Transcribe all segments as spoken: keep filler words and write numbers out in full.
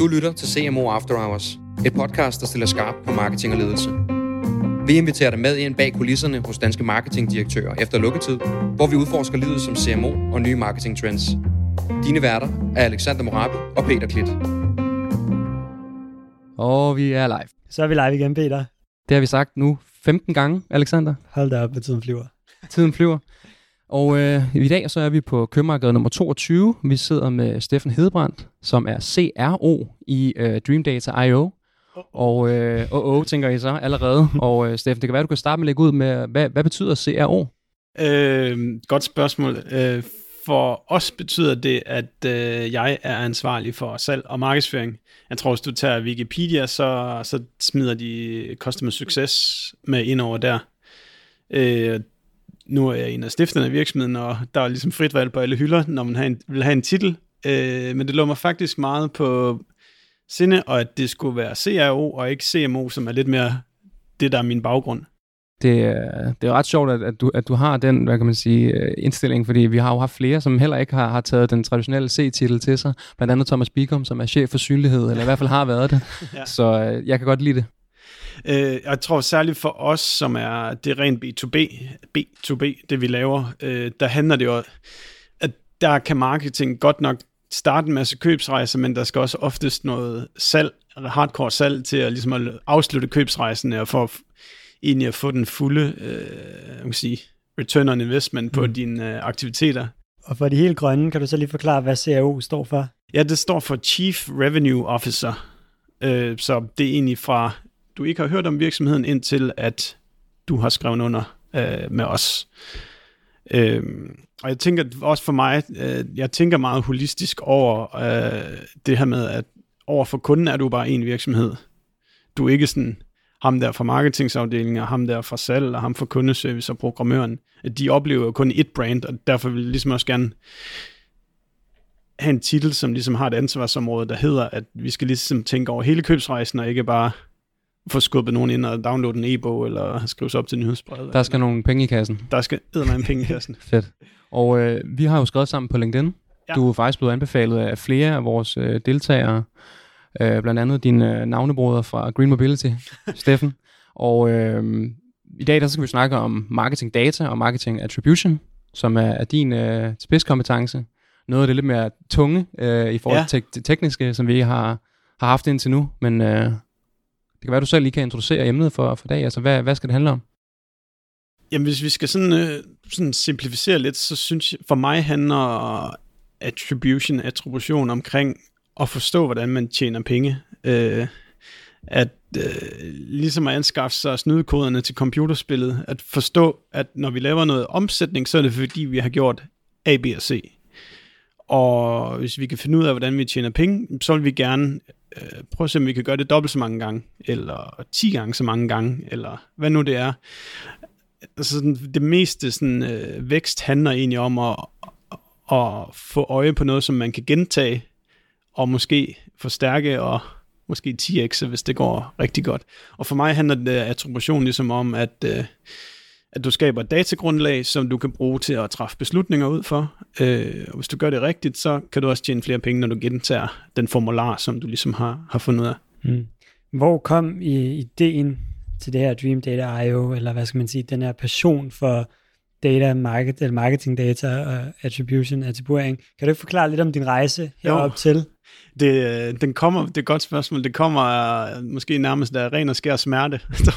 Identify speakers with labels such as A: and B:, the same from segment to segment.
A: Du lytter til C M O After Hours, et podcast, der stiller skarpt på marketing og ledelse. Vi inviterer dig med ind bag kulisserne hos danske marketingdirektører efter lukketid, hvor vi udforsker livet som C M O og nye marketing trends. Dine værter er Alexander Morabi og Peter Klit.
B: Og vi er live.
C: Så er vi live igen, Peter.
B: Det har vi sagt nu femten gange, Alexander.
C: Hold da op, hvad tiden flyver.
B: Tiden flyver. Og øh, i dag så er vi på købmarkedet nummer toogtyve. Vi sidder med Steffen Hedebrandt, som er C R O i øh, Dream Data I O. Og øh, oh, oh, tænker I så allerede. Og øh, Steffen, det kan være, du kan starte med at lægge ud med, hvad, hvad betyder C R O?
D: Øh, godt spørgsmål. Øh, for os betyder det, at øh, jeg er ansvarlig for salg og markedsføring. Jeg tror, hvis du tager Wikipedia, så, så smider de Customer Success med ind over der. Øh, nu er jeg en af stifterne af virksomheden, og der er ligesom frit valg på alle hylder, når man har en, vil have en titel. Øh, men det lå mig faktisk meget på sinde, og at det skulle være C R O og ikke C M O, som er lidt mere det, der er min baggrund.
B: Det, det er ret sjovt, at, at, du, at du har den, hvad kan man sige, indstilling, fordi vi har jo haft flere, som heller ikke har, har taget den traditionelle C-titel til sig. Blandt andet Thomas Bicum, som er chef for synlighed, eller i hvert fald har været det. Ja. Så jeg kan godt lide det.
D: Øh, jeg tror særligt for os, som er det rent B to B, B to B, det vi laver, øh, der handler det jo, at der kan marketing godt nok starte en masse købsrejser, men der skal også oftest noget salg, hardcore salg til at, ligesom at afslutte købsrejsene og for egentlig at få den fulde øh, man kan sige, return on investment på mm. dine øh, aktiviteter.
C: Og for de helt grønne, kan du så lige forklare, hvad C R O står for?
D: Ja, det står for Chief Revenue Officer. Øh, så det er egentlig fra, du ikke har hørt om virksomheden, indtil at du har skrevet under øh, med os. Øh, og jeg tænker også for mig, øh, jeg tænker meget holistisk over øh, det her med, at over for kunden er du bare en virksomhed. Du er ikke sådan ham der fra marketingsafdelingen, og ham der fra salg, og ham fra kundeservice og programmøren. De oplever jo kun et brand, og derfor vil jeg ligesom også gerne have en titel, som ligesom har et ansvarsområde, der hedder, at vi skal ligesom tænke over hele købsrejsen, og ikke bare få skubbet nogen ind og downloade en e-bog, eller skrive sig op til nyhedsbrevet.
B: Der skal nogle penge i kassen.
D: Der skal eddermame penge i kassen.
B: Fedt. Og øh, vi har jo skrevet sammen på LinkedIn. Ja. Du er faktisk blevet anbefalet af flere af vores øh, deltagere, øh, blandt andet din øh, navnebroder fra Green Mobility, Steffen. Og øh, i dag der skal vi snakke om marketing data og marketing attribution, som er, er din øh, spidskompetence. Noget af det lidt mere tunge øh, i forhold ja. til det tekniske, som vi har, har haft indtil nu, men øh, det kan være, du selv lige kan introducere emnet for, for dag. Altså, hvad, hvad skal det handle om?
D: Jamen, hvis vi skal sådan, øh, sådan simplificere lidt, så synes jeg, for mig handler attribution, attribution omkring at forstå, hvordan man tjener penge. Øh, at øh, ligesom at anskaffe sig snydekoderne til computerspillet, at forstå, at når vi laver noget omsætning, så er det fordi, vi har gjort A, B og C. Og hvis vi kan finde ud af, hvordan vi tjener penge, så vil vi gerne øh, prøve at se, om vi kan gøre det dobbelt så mange gange, eller ti gange så mange gange, eller hvad nu det er. Altså, sådan, det meste sådan, øh, vækst handler egentlig om at, at få øje på noget, som man kan gentage, og måske forstærke, og måske ti x, hvis det går rigtig godt. Og for mig handler det attribution ligesom om, at, øh, at du skaber et datagrundlag, som du kan bruge til at træffe beslutninger ud for. Øh, og hvis du gør det rigtigt, så kan du også tjene flere penge, når du gentager den formular, som du ligesom har, har fundet ud af.
C: Mm. Hvor kom i ideen til det her Dream Data I O, eller hvad skal man sige, den her passion for data, market, eller marketing data og attribution, attribuering. Kan du ikke forklare lidt om din rejse herop til?
D: Det, den kommer, det er et godt spørgsmål. Det kommer måske nærmest af ren og skær smerte.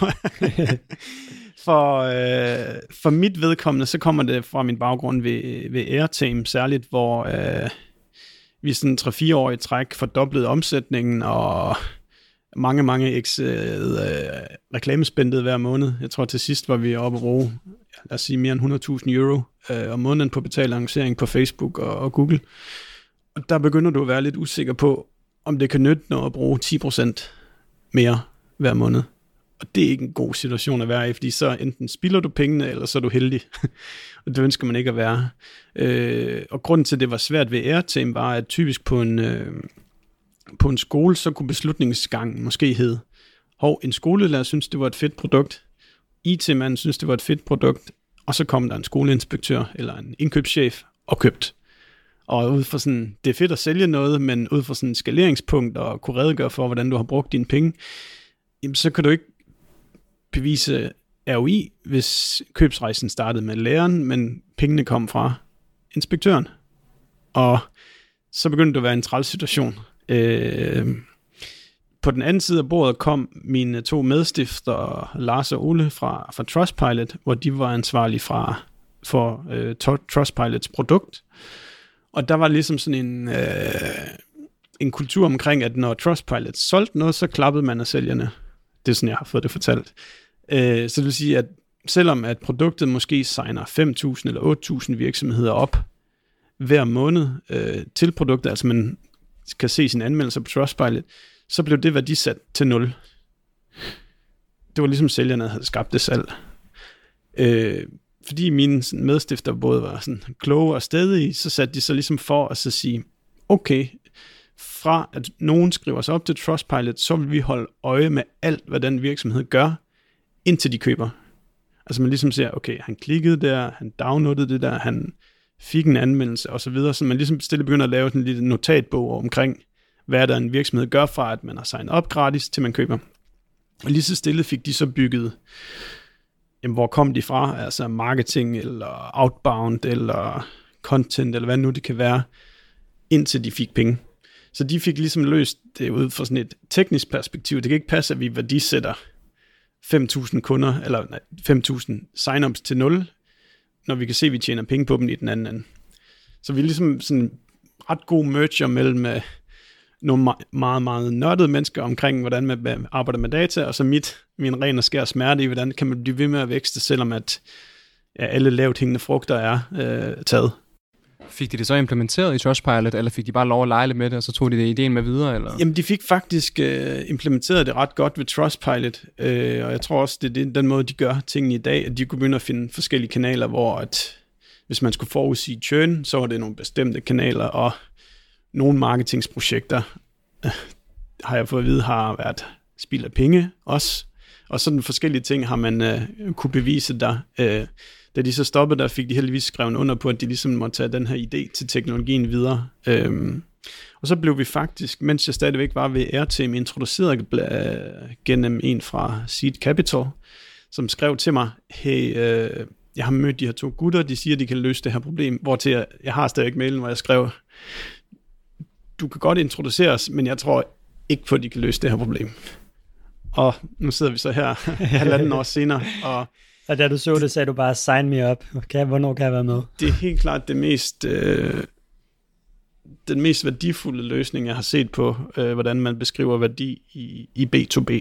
D: for, øh, for mit vedkommende, så kommer det fra min baggrund ved, ved Airtime, særligt hvor øh, vi sådan tre-fire år i træk fordoblede omsætningen, og mange, mange x øh, reklamespændet hver måned. Jeg tror til sidst var vi oppe at bruge, lad os sige, mere end hundrede tusind euro øh, om måneden på betalt annoncering på Facebook og, og Google. Og der begynder du at være lidt usikker på, om det kan nytte noget at bruge ti procent mere hver måned. Og det er ikke en god situation at være i, fordi så enten spilder du pengene, eller så er du heldig. Og det ønsker man ikke at være. Øh, og grunden til, at det var svært ved Airtime, var, at typisk på en, øh, på en skole, så kunne beslutningsgangen måske hedde, hov, en skolelærer synes, det var et fedt produkt. I T-manden synes, det var et fedt produkt. Og så kom der en skoleinspektør, eller en indkøbschef, og købt. Og ud fra sådan, det er fedt at sælge noget, men ud fra sådan en skaleringspunkt og kunne redegøre for, hvordan du har brugt dine penge, jamen så kan du ikke bevise R O I, hvis købsrejsen startede med læreren, men pengene kom fra inspektøren. Og så begyndte det at være en træls situation. Øh, på den anden side af bordet kom mine to medstiftere, Lars og Ole, fra, fra Trustpilot, hvor de var ansvarlige fra, for øh, Trustpilots produkt. Og der var ligesom sådan en, øh, en kultur omkring, at når Trustpilot solgte noget, så klappede man af sælgerne. Det er sådan, jeg har fået det fortalt. Øh, så det vil sige, at selvom at produktet måske signer fem tusind eller otte tusind virksomheder op hver måned øh, til produktet, altså man kan se sine anmeldelser på Trustpilot, så blev det værdisat til nul. Det var ligesom sælgerne havde skabt det salg. Øh, fordi mine medstifter både var sådan kloge og stedige, så satte de så ligesom for at så sige, okay, fra at nogen skriver sig op til Trustpilot, så vil vi holde øje med alt, hvad den virksomhed gør, indtil de køber. Altså man ligesom siger, okay, han klikkede der, han downloadede det der, han fik en anmeldelse og så videre, så man ligesom stille begynder at lave sådan en lille notatbog omkring, hvad der en virksomhed gør fra, at man har signet op gratis, til man køber. Og lige så stille fik de så bygget, jamen, hvor kom de fra, altså marketing, eller outbound, eller content, eller hvad nu det kan være, indtil de fik penge. Så de fik ligesom løst det ud fra sådan et teknisk perspektiv. Det kan ikke passe, at vi værdisætter fem tusind kunder, eller nej, fem tusind sign-ups til nul, når vi kan se, at vi tjener penge på dem i den anden ende. Så vi er ligesom sådan en ret god merger mellem uh, nogle meget, meget nørdede mennesker omkring, hvordan man arbejder med data, og så mit, min ren og skær smerte i, hvordan kan man blive ved med at vækste, selvom at ja, alle lavt hængende frugter er uh, taget.
B: Fik de det så implementeret i Trustpilot, eller fik de bare lov at lege lidt med det, og så tog de det ideen med videre? Eller?
D: Jamen, de fik faktisk øh, implementeret det ret godt ved Trustpilot, øh, og jeg tror også, det er den måde, de gør tingene i dag, at de kunne begynde at finde forskellige kanaler, hvor at, hvis man skulle forudsige churn, så var det nogle bestemte kanaler, og nogle marketingsprojekter, øh, har jeg fået at vide, har været spild af penge også, og sådan forskellige ting har man øh, kunne bevise der. Øh, Da de så stoppede, der fik de heldigvis skrevet under på, at de ligesom måtte tage den her idé til teknologien videre. Øhm, og så blev vi faktisk, mens jeg stadigvæk var ved Airteam, introduceret gennem en fra Seed Capital, som skrev til mig, hey, øh, jeg har mødt de her to gutter, de siger, de kan løse det her problem, hvortil jeg, jeg har stadigvæk mailen, hvor jeg skrev, du kan godt introducere os, men jeg tror ikke på, at de kan løse det her problem. Og nu sidder vi så her halvanden år senere, og
C: Og da du så det, sagde du bare, sign me up. Okay, hvornår kan jeg være med?
D: Det er helt klart det mest, øh, den mest værdifulde løsning, jeg har set på, øh, hvordan man beskriver værdi i, i B to B.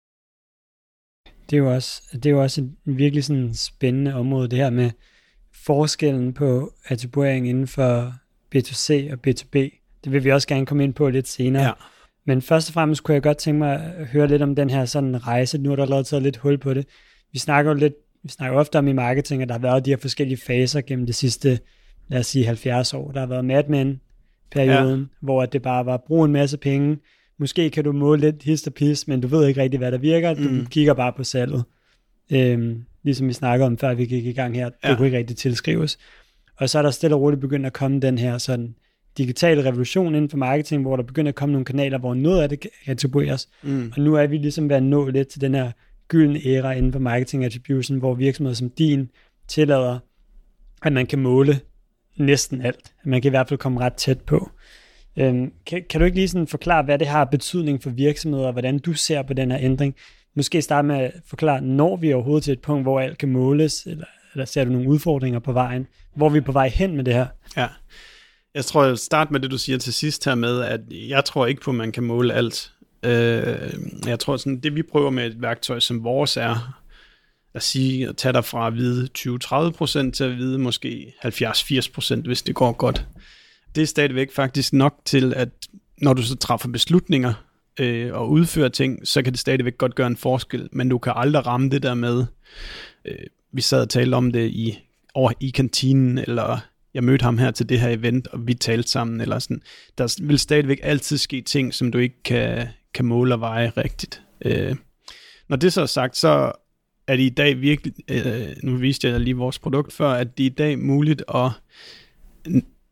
C: Det er jo også, det er jo også en virkelig sådan spændende område, det her med forskellen på attribuering inden for B to C og B to B. Det vil vi også gerne komme ind på lidt senere.
D: Ja.
C: Men først og fremmest kunne jeg godt tænke mig at høre lidt om den her sådan rejse. Nu har der allerede taget lidt hul på det. Vi snakker jo lidt Vi snakker ofte om i marketing, at der har været de her forskellige faser gennem de sidste, lad os sige, halvfjerds år. Der har været Mad Men-perioden, ja. Hvor det bare var brug en masse penge. Måske kan du måle lidt hist og pis, men du ved ikke rigtig, hvad der virker. Du mm. kigger bare på salget. Øhm, ligesom vi snakkede om, før vi gik i gang her. Det ja. kunne ikke rigtig tilskrives. Og så er der stille og roligt begyndt at komme den her sådan digitale revolution inden for marketing, hvor der begynder at komme nogle kanaler, hvor noget af det kan attribueres. Mm. Og nu er vi ligesom ved at nå lidt til den her gylden æra inden for marketing attribution, hvor virksomheder som din tillader, at man kan måle næsten alt. Man kan i hvert fald komme ret tæt på. Øhm, kan, kan du ikke lige sådan forklare, hvad det har betydning for virksomheder, og hvordan du ser på den her ændring? Måske starte med at forklare, når vi er overhovedet til et punkt, hvor alt kan måles, eller, eller ser du nogle udfordringer på vejen? Hvor er vi på vej hen med det her?
D: Ja, jeg tror, jeg vil starte med det, du siger til sidst her med, at jeg tror ikke på, at man kan måle alt. Jeg tror sådan, det vi prøver med et værktøj som vores er at sige, at tage dig fra at vide tyve til tredive procent til at vide måske halvfjerds til firs procent, hvis det går godt. Det er stadigvæk faktisk nok til, at når du så træffer beslutninger øh, og udfører ting, så kan det stadigvæk godt gøre en forskel, men du kan aldrig ramme det der med, øh, vi sad og talte om det i, over i kantinen, eller jeg mødte ham her til det her event, og vi talte sammen, eller sådan. Der vil stadigvæk altid ske ting, som du ikke kan, kan måle og veje rigtigt. Øh, når det så er sagt, så er det i dag virkelig, øh, nu viste jeg lige vores produkt før, at det er i dag muligt at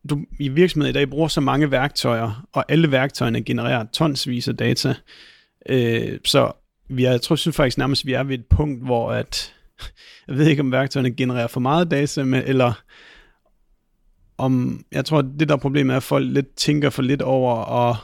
D: du i virksomheden i dag bruger så mange værktøjer, og alle værktøjerne genererer tonsvis af data. Øh, så vi er, jeg tror synes faktisk nærmest, vi er ved et punkt, hvor at, jeg ved ikke, om værktøjerne genererer for meget data, med, eller om, jeg tror, det der problem er, at folk lidt tænker for lidt over og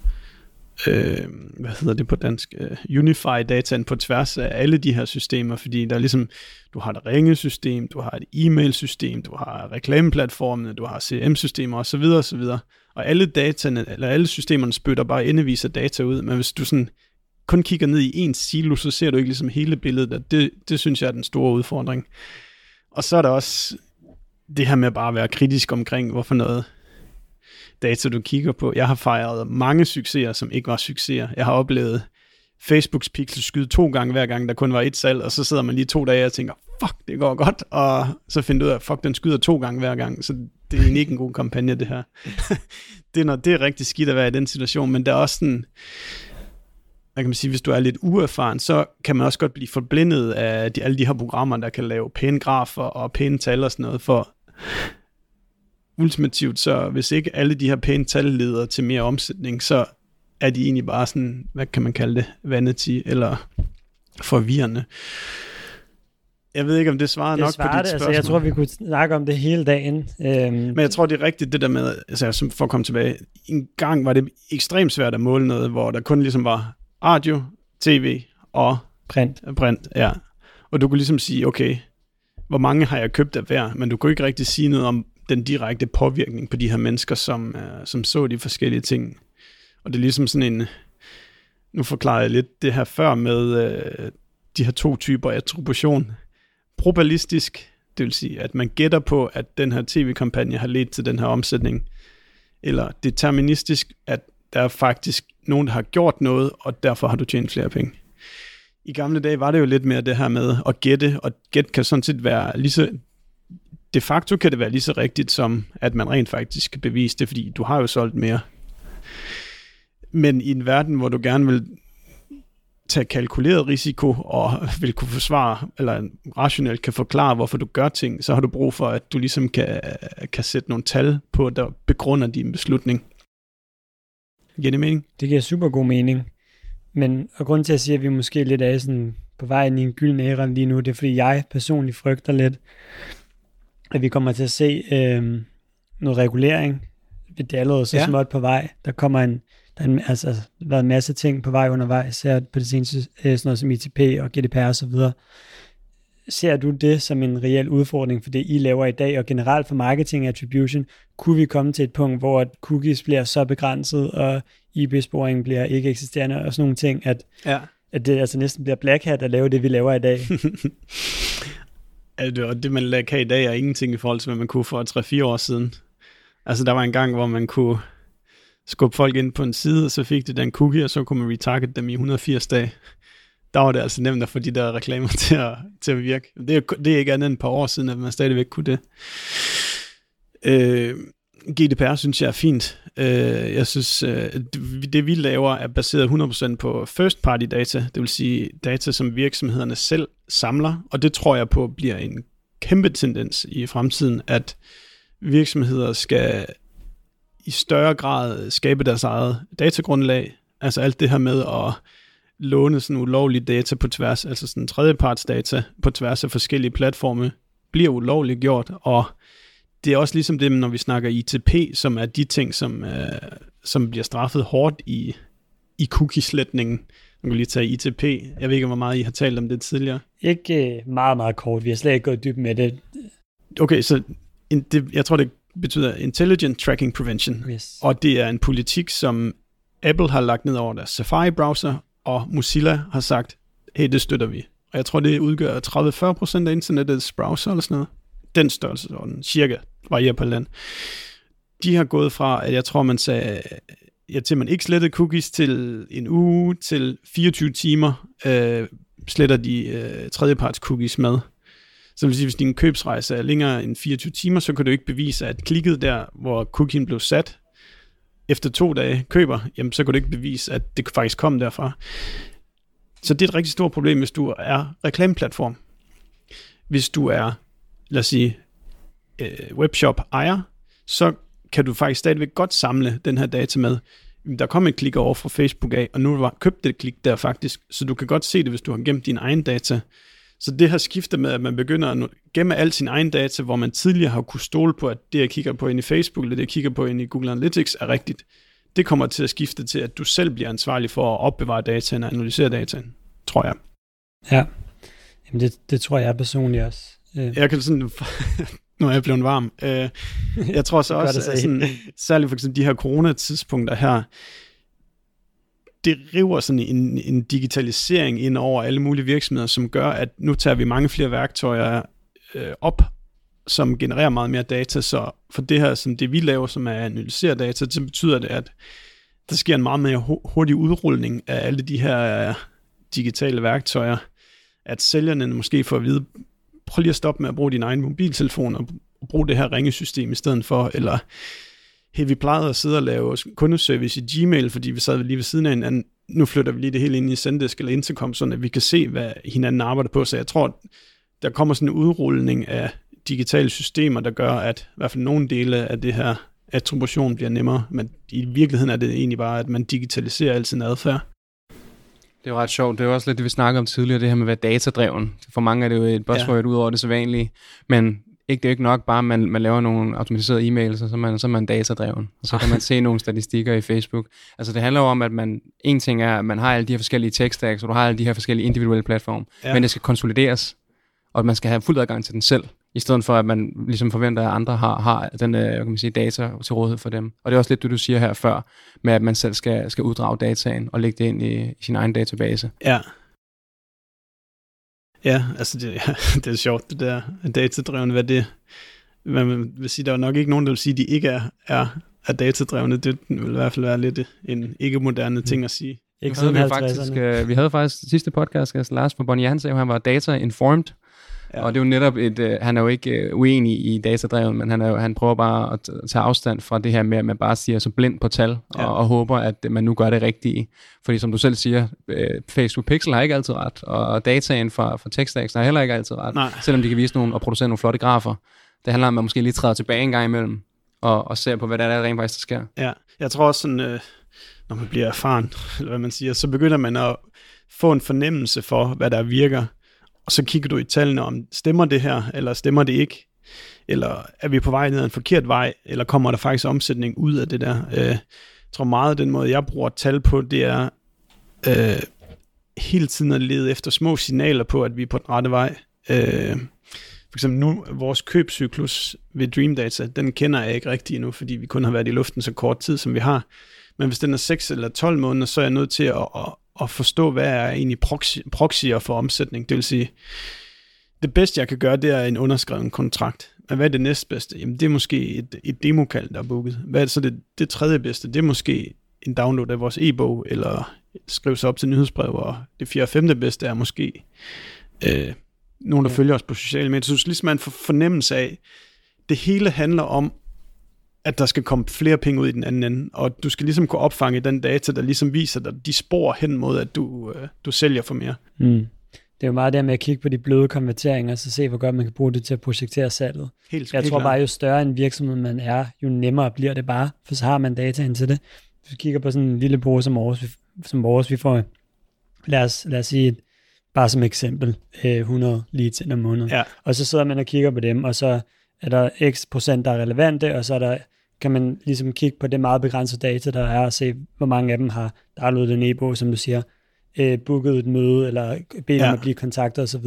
D: øh, hvad hedder det på dansk, uh, unify dataen på tværs af alle de her systemer, fordi der er ligesom, du har et ringesystem, du har et e-mail-system, du har reklameplatformene, du har C R M-systemer osv. osv. Og alle dataene, eller alle systemerne spytter bare endevis af data ud, men hvis du sådan kun kigger ned i en silo, så ser du ikke ligesom hele billedet, og det, det synes jeg er den store udfordring. Og så er der også det her med bare at være kritisk omkring, hvorfor noget data du kigger på. Jeg har fejret mange succeser, som ikke var succeser. Jeg har oplevet Facebooks pixel skyde to gange hver gang, der kun var et salg, og så sidder man lige to dage og tænker, fuck, det går godt, og så finder du ud af, fuck, den skyder to gange hver gang, så det er egentlig ikke en god kampagne, det her. det, er, når det er rigtig skidt at være i den situation, men der er også sådan, hvad kan man sige, hvis du er lidt uerfaren, så kan man også godt blive forblindet af de, alle de her programmer, der kan lave pæne grafer og pæne tal og sådan noget, for ultimativt, så hvis ikke alle de her pæne tal leder til mere omsætning, så er de egentlig bare sådan, hvad kan man kalde det, vanity eller forvirrende. Jeg ved ikke, om det svarer det nok svarer på dit det. spørgsmål.
C: Altså, jeg tror, vi kunne snakke om det hele dagen. Øhm.
D: Men jeg tror, det er rigtigt, det der med, altså for at komme tilbage, en gang var det ekstremt svært at måle noget, hvor der kun ligesom var radio, tv og
C: print.
D: print ja. Og du kunne ligesom sige, okay, hvor mange har jeg købt af hver, men du kunne ikke rigtig sige noget om den direkte påvirkning på de her mennesker, som, uh, som så de forskellige ting. Og det er ligesom sådan en, nu forklarede jeg lidt det her før med uh, de her to typer attribution. Probabilistisk, det vil sige, at man gætter på, at den her tv-kampagne har ledt til den her omsætning. Eller deterministisk, at der er faktisk nogen, der har gjort noget, og derfor har du tjent flere penge. I gamle dage var det jo lidt mere det her med at gætte, og gæt kan sådan set være lige så, de facto kan det være lige så rigtigt, som at man rent faktisk kan bevise det, fordi du har jo solgt mere. Men i en verden, hvor du gerne vil tage kalkuleret risiko, og vil kunne forsvare, eller rationelt kan forklare, hvorfor du gør ting, så har du brug for, at du ligesom kan, kan sætte nogle tal på, der begrunder din beslutning. Giver det mening?
C: Det giver super god mening. Men og grunden til at sige, at vi måske lidt er sådan på vej ind i en gylden æra lige nu, det er fordi jeg personligt frygter lidt, at vi kommer til at se øh, noget regulering. Det er allerede så ja. småt på vej. Der kommer en, der er en, altså, der været en masse ting på vej undervejs, her på det seneste, sådan noget som I T P og G D P R og så videre. Ser du det som en reel udfordring for det, I laver i dag, og generelt for marketing attribution, kunne vi komme til et punkt, hvor at cookies bliver så begrænset, og I B-sporingen bliver ikke eksisterende, og sådan nogle ting, at,
D: ja.
C: at det altså næsten bliver black hat at lave det, vi laver i dag?
D: Og det, man kan i dag, er ingenting i forhold til, hvad man kunne for tre fire år siden. Altså, der var en gang, hvor man kunne skubbe folk ind på en side, og så fik det den cookie, og så kunne man retarget dem i et hundrede og firs dage. Der var det altså nemt at få de der reklamer til at, til at virke. Det er, det er ikke andet end et par år siden, at man stadigvæk kunne det. Øh, G D P R synes jeg er fint. Øh, jeg synes, øh, det, det vi laver er baseret hundrede procent på first party data, det vil sige data, som virksomhederne selv samler, og det tror jeg på bliver en kæmpe tendens i fremtiden, at virksomheder skal i større grad skabe deres eget datagrundlag, altså alt det her med at låne sådan ulovlige data på tværs, altså sådan tredjepartsdata på tværs af forskellige platforme, bliver ulovligt gjort, og det er også ligesom det, når vi snakker I T P, som er de ting, som, øh, som bliver straffet hårdt i, i cookiesletningen. Man kan lige tage I T P. Jeg ved ikke, hvor meget I har talt om det tidligere.
C: Ikke meget, meget kort. Vi har slet ikke gået dybt med det.
D: Okay, så in, det, jeg tror, det betyder Intelligent Tracking Prevention.
C: Yes.
D: Og det er en politik, som Apple har lagt ned over deres Safari-browser, og Mozilla har sagt, hey, det støtter vi. Og jeg tror, det udgør tredive til fyrre procent af internettets browser eller sådan noget. Den størrelse, sådan, cirka, varierer på land. De har gået fra, at jeg tror, man sagde, ja, til man ikke slettede cookies til en uge, til fireogtyve timer, øh, sletter de øh, tredjeparts cookies med. Så det vil sige, hvis din købsrejse er længere end fireogtyve timer, så kan du ikke bevise, at klikket der, hvor cookien blev sat, efter to dage køber, jamen så kan du ikke bevise, at det faktisk kom derfra. Så det er et rigtig stort problem, hvis du er reklameplatform. Hvis du er, lad os sige, øh, webshop ejer, så kan du faktisk stadigvæk godt samle den her data med. Der kom et klik over fra Facebook af, og nu var købt et klik der faktisk, så du kan godt se det, hvis du har gemt dine egne data. Så det her skifter med, at man begynder at gemme al sin egen data, hvor man tidligere har kunne stole på, at det, jeg kigger på ind i Facebook, eller det, jeg kigger på ind i Google Analytics, er rigtigt. Det kommer til at skifte til, at du selv bliver ansvarlig for at opbevare dataen og analysere dataen, tror jeg.
C: Ja, jamen det, det tror jeg personligt også.
D: Jeg kan sådan... Nu er jeg blevet varm. Jeg tror så også, at sådan, særligt for eksempel de her coronatidspunkter her, det river sådan en, en digitalisering ind over alle mulige virksomheder, som gør, at nu tager vi mange flere værktøjer øh, op, som genererer meget mere data. Så for det her, som det vi laver, som er at analysere data, så betyder det, at der sker en meget mere hurtig udrulning af alle de her digitale værktøjer, at sælgerne måske får at vide, prøv lige at stoppe med at bruge din egen mobiltelefon og bruge det her ringesystem i stedet for, eller hey, vi plejede at sidde og lave kundeservice i Gmail, fordi vi sad lige ved siden af hinanden, nu flytter vi lige det hele ind i Zendesk eller Intercom, sådan at vi kan se, hvad hinanden arbejder på, så jeg tror, der kommer sådan en udrulning af digitale systemer, der gør, at i hvert fald nogle dele af det her attribution bliver nemmere, men i virkeligheden er det egentlig bare, at man digitaliserer al sin adfærd.
B: Det er jo ret sjovt. Det er jo også lidt det, vi snakkede om tidligere, det her med at være datadreven. For mange er det jo et buzzword ja. ud over det sædvanlige, men ikke, det er ikke nok bare, at man, man laver nogle automatiserede e-mails, og så er man, så er man datadreven. Og så kan man se nogle statistikker i Facebook. Altså det handler jo om, at man, en ting er, at man har alle de her forskellige tech stacks, og du har alle de her forskellige individuelle platforme, ja. men det skal konsolideres, og man skal have fuld adgang til den selv, i stedet for, at man ligesom forventer, at andre har, har den kan man sige, data til rådighed for dem. Og det er også lidt det, du siger her før, med at man selv skal, skal uddrage dataen og lægge det ind i, i sin egen database.
D: Ja. Ja, altså det, ja, det er sjovt, det der datadrevne, hvad det, man vil sige, der er nok ikke nogen, der vil sige, at de ikke er, er, er datadrevne. Det vil i hvert fald være lidt en ikke-moderne ting at sige.
B: Ikke havde vi, faktisk, uh, vi havde faktisk sidste podcast, altså Lars fra Bonnier, han sagde, at han var data-informed. Ja. Og det er jo netop et, uh, han er jo ikke uh, uenig i datadreven, men han, er jo, han prøver bare at tage afstand fra det her med, at man bare siger så blind på tal, ja. og, og håber, at man nu gør det rigtige. Fordi som du selv siger, uh, Facebook Pixel har ikke altid ret, og dataen fra, fra TechStacks har heller ikke altid ret, Nej. selvom de kan vise nogle og producere nogle flotte grafer. Det handler om, at man måske lige træder tilbage en gang imellem, og, og ser på, hvad der er, der rent faktisk sker.
D: Ja, jeg tror også sådan, øh, når man bliver erfaren, eller hvad man siger, så begynder man at få en fornemmelse for, hvad der virker. Og så kigger du i tallene om, stemmer det her, eller stemmer det ikke? Eller er vi på vej ned ad en forkert vej, eller kommer der faktisk omsætning ud af det der? Øh, jeg tror meget, at den måde, jeg bruger tal på, det er øh, hele tiden at lede efter små signaler på, at vi er på den rette vej. Øh, for eksempel nu, vores købscyklus ved Dream Data, den kender jeg ikke rigtig endnu, fordi vi kun har været i luften så kort tid, som vi har. Men hvis den er seks eller tolv måneder, så er jeg nødt til at, at, at forstå, hvad er egentlig proxy, proxyer for omsætning. Det vil sige, det bedste, jeg kan gøre, det er en underskreven kontrakt. Men hvad er det næstbedste? Jamen, det er måske et, et demokald, der er booket. Hvad er det så det, det tredje bedste? Det er måske en download af vores e-bog, eller skrive sig op til nyhedsbrev, og det fjerde og femte bedste er måske øh, nogen, der ja. følger os på sociale medier. Så du skal ligesom en fornemmelse af, det hele handler om, at der skal komme flere penge ud i den anden ende, og du skal ligesom kunne opfange den data, der ligesom viser dig de spor hen mod, at du, øh, du sælger for mere.
C: Mm. Det er jo meget der med at kigge på de bløde konverteringer, og så se, hvor godt man kan bruge det til at projektere salget. Helt, Jeg helt tror bare, jo større en virksomhed man er, jo nemmere bliver det bare, for så har man data ind til det. Hvis vi kigger på sådan en lille bruger som vores, som vores vi får, lad os, lad os sige, et, bare som eksempel, øh, hundrede leads ind om måneden, ja. og så sidder man og kigger på dem, og så er der x procent, der er relevante, og så er der, kan man ligesom kigge på det meget begrænsede data, der er, og se, hvor mange af dem har downloadet en e-bog, som du siger, øh, booket et møde, eller bedt om ja. at blive kontaktet osv.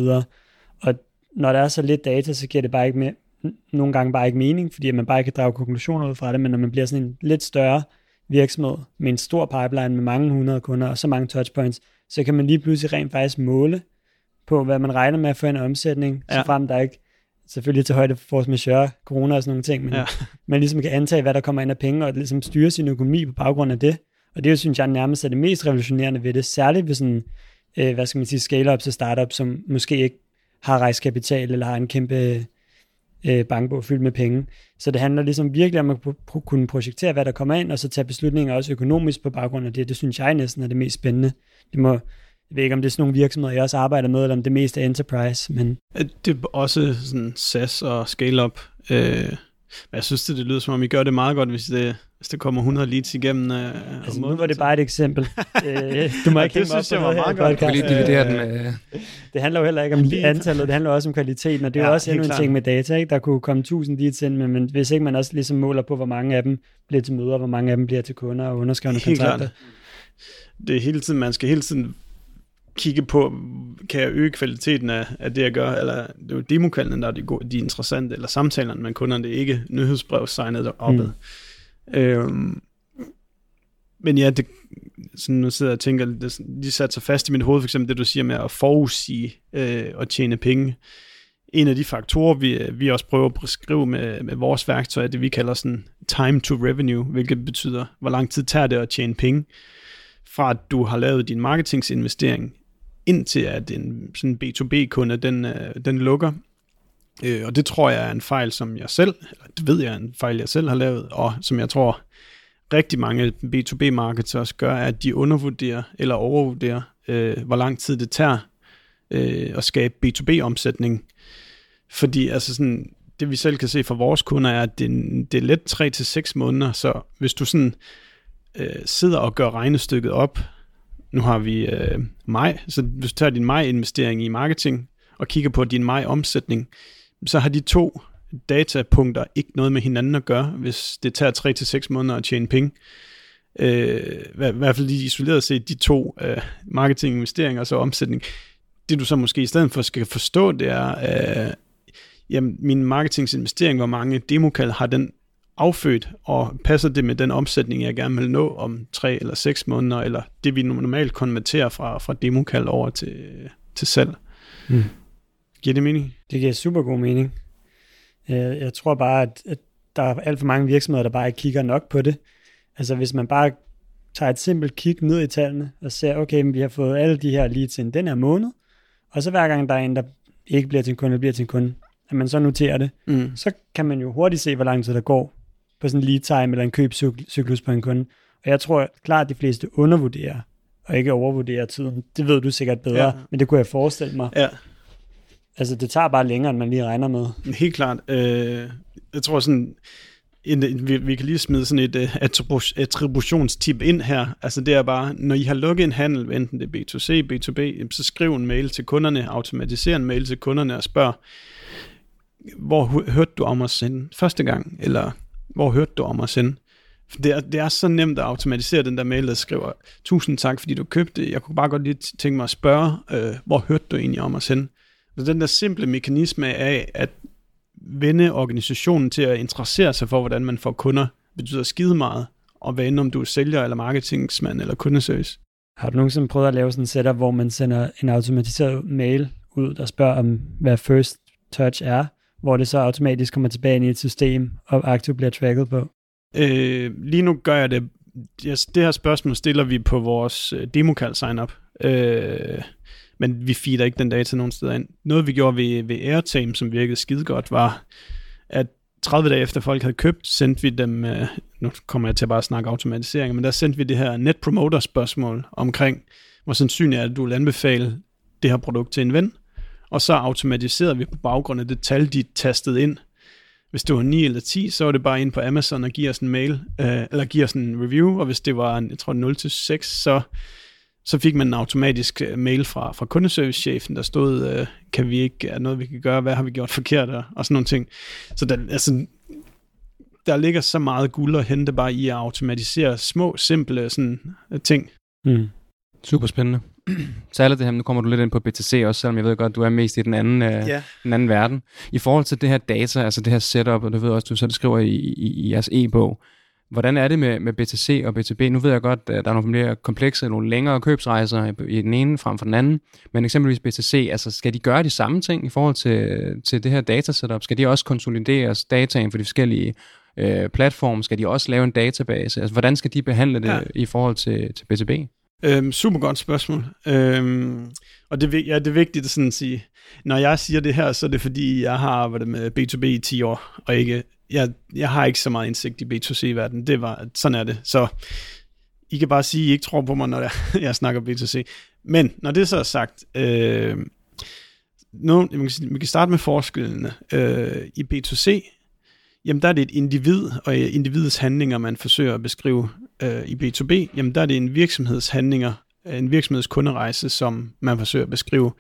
C: Og når der er så lidt data, så giver det bare ikke mere, nogle gange bare ikke mening, fordi man bare ikke kan drage konklusioner ud fra det, men når man bliver sådan en lidt større virksomhed, med en stor pipeline med mange hundrede kunder, og så mange touchpoints, så kan man lige pludselig rent faktisk måle på, hvad man regner med at få en omsætning, ja. så frem der ikke selvfølgelig til højde for force majeure, corona og sådan nogle ting, men ja. man ligesom kan antage, hvad der kommer ind af penge, og ligesom styre sin økonomi på baggrund af det. Og det, synes jeg, nærmest er det mest revolutionerende ved det, særligt ved sådan, øh, hvad skal man sige, scale-ups og startups, som måske ikke har rejst kapital, eller har en kæmpe øh, bankbog fyldt med penge. Så det handler ligesom virkelig om at pro- kunne projektere, hvad der kommer ind, og så tage beslutninger også økonomisk på baggrund af det. Det synes jeg næsten er det mest spændende. Det må Jeg ved ikke, om det er sådan nogle virksomheder, jeg også arbejder med, eller om det meste er enterprise, men...
D: Det er også sådan SaaS og scale-up. Øh, Men jeg synes, det, det lyder som om, I gør det meget godt, hvis det, hvis det kommer hundrede leads igennem. Øh,
C: altså, nu var det bare et eksempel. øh, du må ikke hænge mig op på noget her i podcast.
B: Lige dividere den med...
C: Det handler jo heller ikke om antallet, det handler også om kvaliteten, og det er jo ja, også endnu en ting med data, ikke? Der kunne komme tusind leads ind, men, men hvis ikke man også ligesom måler på, hvor mange af dem bliver til møder, hvor mange af dem bliver til kunder og underskrevne kontrakter. Klart.
D: Det er hele tiden, man skal hele tiden kigge på, kan jeg øge kvaliteten af, af det, jeg gør, eller det er jo demokaldene, der er de, gode, de er interessante, eller samtalerne med kunderne, det er ikke nyhedsbrevssignet deroppe. Mm. Øhm, men ja, det, sådan nu sidder jeg og tænker, det, de satte sig fast i mit hoved, for eksempel det, du siger med at forudsige øh, og tjene penge. En af de faktorer, vi, vi også prøver at beskrive med, med vores værktøj, er det, vi kalder sådan time to revenue, hvilket betyder, hvor lang tid tager det at tjene penge, fra at du har lavet din marketingsinvestering, indtil at en sådan B to B-kunde, den, den lukker. Øh, og det tror jeg er en fejl, som jeg selv, eller det ved jeg er en fejl, jeg selv har lavet, og som jeg tror rigtig mange B to B-marketers gør, er, at de undervurderer eller overvurderer, øh, hvor lang tid det tager øh, at skabe B to B-omsætning. Fordi altså sådan, det vi selv kan se fra vores kunder, er, at det, det er let tre til seks måneder, så hvis du sådan øh, sidder og gør regnestykket op, nu har vi øh, maj, så hvis du tager din maj-investering i marketing og kigger på din maj-omsætning, så har de to datapunkter ikke noget med hinanden at gøre, hvis det tager tre til seks måneder at tjene penge. Øh, I hvert fald lige isoleret set de to øh, marketinginvesteringer og så omsætning. Det du så måske i stedet for skal forstå, det er, øh, jamen min marketingsinvestering, hvor mange demokald har den affødt, og passer det med den omsætning, jeg gerne vil nå om tre eller seks måneder, eller det vi normalt konverterer fra, fra demokald over til, til salg. Mm. Giver det mening?
C: Det giver super god mening. Jeg tror bare, at, at der er alt for mange virksomheder, der bare ikke kigger nok på det. Altså hvis man bare tager et simpelt kig ned i tallene, og ser, okay, men vi har fået alle de her leads ind den her måned, og så hver gang der er en, der ikke bliver til en kunde, bliver til en kunde, at man så noterer det, mm. så kan man jo hurtigt se, hvor lang tid der går på sådan en lead time eller en købscyklus på en kunde. Og jeg tror klart, at de fleste undervurderer og ikke overvurderer tiden. Det ved du sikkert bedre, ja. Men det kunne jeg forestille mig.
D: Ja.
C: Altså, det tager bare længere, end man lige regner med.
D: Helt klart. Øh, jeg tror sådan, en, vi, vi kan lige smide sådan et uh, attribu- attributionstip ind her. Altså, det er bare, når I har lukket en handel, enten det er B to C, B to B, så skriv en mail til kunderne, automatisere en mail til kunderne og spørg, hvor hørte du om at sende første gang? Eller hvor hørte du om at sende? For det er, det er så nemt at automatisere den der mail, der skriver, tusind tak, fordi du købte. Jeg kunne bare godt lige tænke mig at spørge, øh, hvor hørte du egentlig om at sende? Så den der simple mekanisme af at vende organisationen til at interessere sig for, hvordan man får kunder, betyder skide meget. Og hvad end om du er sælger, eller marketingsmand, eller kundeservice.
C: Har du nogensinde prøvet at lave sådan en setup, hvor man sender en automatiseret mail ud, der spørger om, hvad first touch er, hvor det så automatisk kommer tilbage ind i et system, og aktivt bliver tracket på?
D: Øh, lige nu gør jeg det. Yes, det her spørgsmål stiller vi på vores demokald sign-up. Øh, men vi feeder ikke den data nogen steder ind. Noget vi gjorde ved, ved Airtame, som virkede skide godt, var, at tredive dage efter folk havde købt, sendte vi dem, øh, nu kommer jeg til bare at snakke automatisering, men der sendte vi det her net promoter spørgsmål omkring, hvor sandsynligt er, at du vil anbefale det her produkt til en ven, og så automatiserede vi på baggrund af det tal, de tastede ind. Hvis det var ni eller ti, så var det bare ind på Amazon og give os en mail, øh, eller give os en review, og hvis det var, en, jeg tror, nul til seks, så, så fik man en automatisk mail fra, fra kundeservicechefen, der stod, øh, kan vi ikke, er noget vi kan gøre, hvad har vi gjort forkert, og, og sådan nogle ting. Så der, altså, der ligger så meget guld at hente bare i at automatisere små, simple sådan, ting.
B: Mm. Super spændende. Særligt det her, nu kommer du lidt ind på B T C også, selvom jeg ved godt, du er mest i den anden, øh, yeah. den anden verden. I forhold til det her data, altså det her setup, og du ved også, du selv skriver i, i, i jeres e-bog, hvordan er det med, med B T C og B to B? Nu ved jeg godt, at der er nogle mere komplekse, nogle længere købsrejser i, i den ene frem for den anden, men eksempelvis B to C, altså skal de gøre de samme ting i forhold til, til det her data-setup? Skal de også konsolideres dataen for de forskellige øh, platforme? Skal de også lave en database? Altså hvordan skal de behandle det ja. i forhold til, til B to B?
D: Øhm, super godt spørgsmål. Øhm, og det, ja, det er vigtigt at sådan sige, når jeg siger det her, så er det fordi, jeg har arbejdet med B to B i ti år, og ikke, jeg, jeg har ikke så meget indsigt i B to C-verdenen. Det var, sådan er det. Så I kan bare sige, at I ikke tror på mig, når jeg, jeg snakker B to C. Men når det så er sagt, øh, nu, vi kan starte med forskellene. Øh, I B to C, jamen der er det et individ, og individets handlinger, man forsøger at beskrive øh, i B to B. Jamen der er det en virksomhedshandlinger, en virksomhedskunderejse, som man forsøger at beskrive.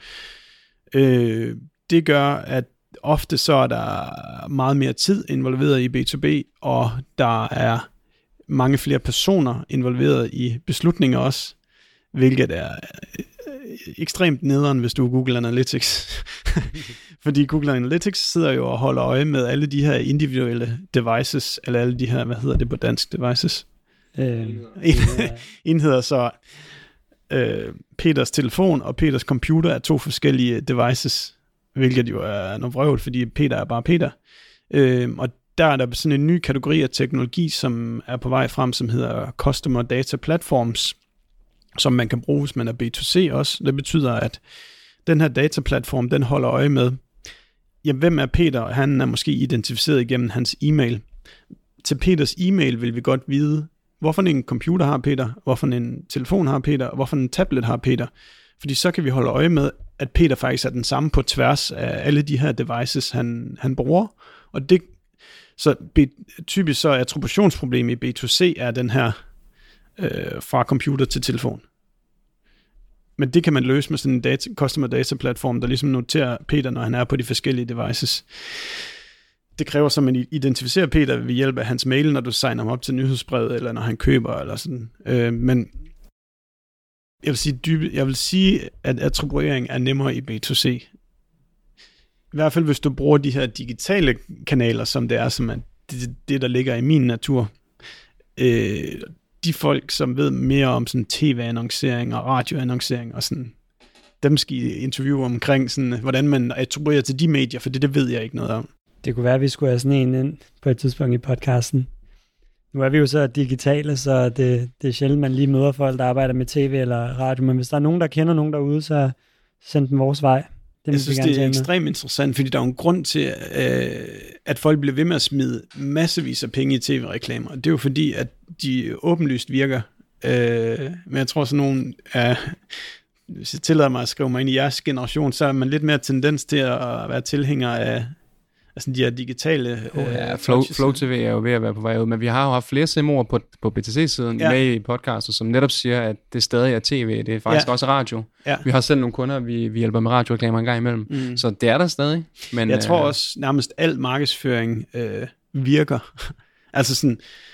D: Øh, det gør, at ofte så er der meget mere tid involveret i B to B, og der er mange flere personer involveret i beslutninger også, hvilket er ekstremt nederen, hvis du er Google Analytics. Fordi Google Analytics sidder jo og holder øje med alle de her individuelle devices, eller alle de her, hvad hedder det på dansk, devices? Øh, enheder, så øh, Peters telefon og Peters computer er to forskellige devices, hvilket jo er noget vrøvl, fordi Peter er bare Peter. Øh, og der er der sådan en ny kategori af teknologi, som er på vej frem, som hedder Customer Data Platforms, som man kan bruge, hvis man er B to C også. Det betyder, at den her dataplatform, den holder øje med, jamen, hvem er Peter? Han er måske identificeret igennem hans e-mail. Til Peters e-mail vil vi godt vide, hvorfor en computer har Peter, hvorfor en telefon har Peter, og hvorfor en tablet har Peter. Fordi så kan vi holde øje med, at Peter faktisk er den samme på tværs af alle de her devices, han, han bruger. Og det, så typisk så er attributionsproblemet i B to C er den her øh, fra computer til telefon. Men det kan man løse med sådan en data, customer data platform, der ligesom noterer Peter, når han er på de forskellige devices. Det kræver så, at man identificerer Peter ved hjælp af hans mail, når du signer ham op til nyhedsbrevet, eller når han køber, eller sådan. Øh, men jeg vil sige, dybe, jeg vil sige, at attribuering er nemmere i B to C. I hvert fald, hvis du bruger de her digitale kanaler, som det er, som er det, det der ligger i min natur. Øh, de folk, som ved mere om sådan tv-annoncering og radioannoncering og sådan, dem skal I interviewe omkring, sådan, hvordan man attribuerer til de medier, for det, det ved jeg ikke noget om.
C: Det kunne være, at vi skulle have sådan en ind på et tidspunkt i podcasten. Nu er vi jo så digitale, så det, det er sjældent, man lige møder folk, der arbejder med tv eller radio, men hvis der er nogen, der kender nogen derude, så send dem vores vej. Det
D: jeg synes, det er ekstremt interessant, fordi der er en grund til, øh, at folk bliver ved med at smide massevis af penge i tv-reklamer. Det er jo fordi, at de åbenlyst virker. Øh, men jeg tror, sådan nogen er, hvis jeg tillader mig at skrive mig ind i jeres generation, så er man lidt mere tendens til at være tilhænger af altså de her digitale...
B: Oh, ja, Flow, Flow T V er jo ved at være på vej ud, men vi har jo haft flere simmer på, på B T C-siden ja. med i podcaster, som netop siger, at det stadig er tv, det er faktisk ja. også radio. Ja. Vi har selv nogle kunder, vi, vi hjælper med radioreklamer en gang imellem, mm. så det er der stadig. Men,
D: jeg tror
B: øh,
D: også, nærmest al markedsføring øh, virker. Altså sådan,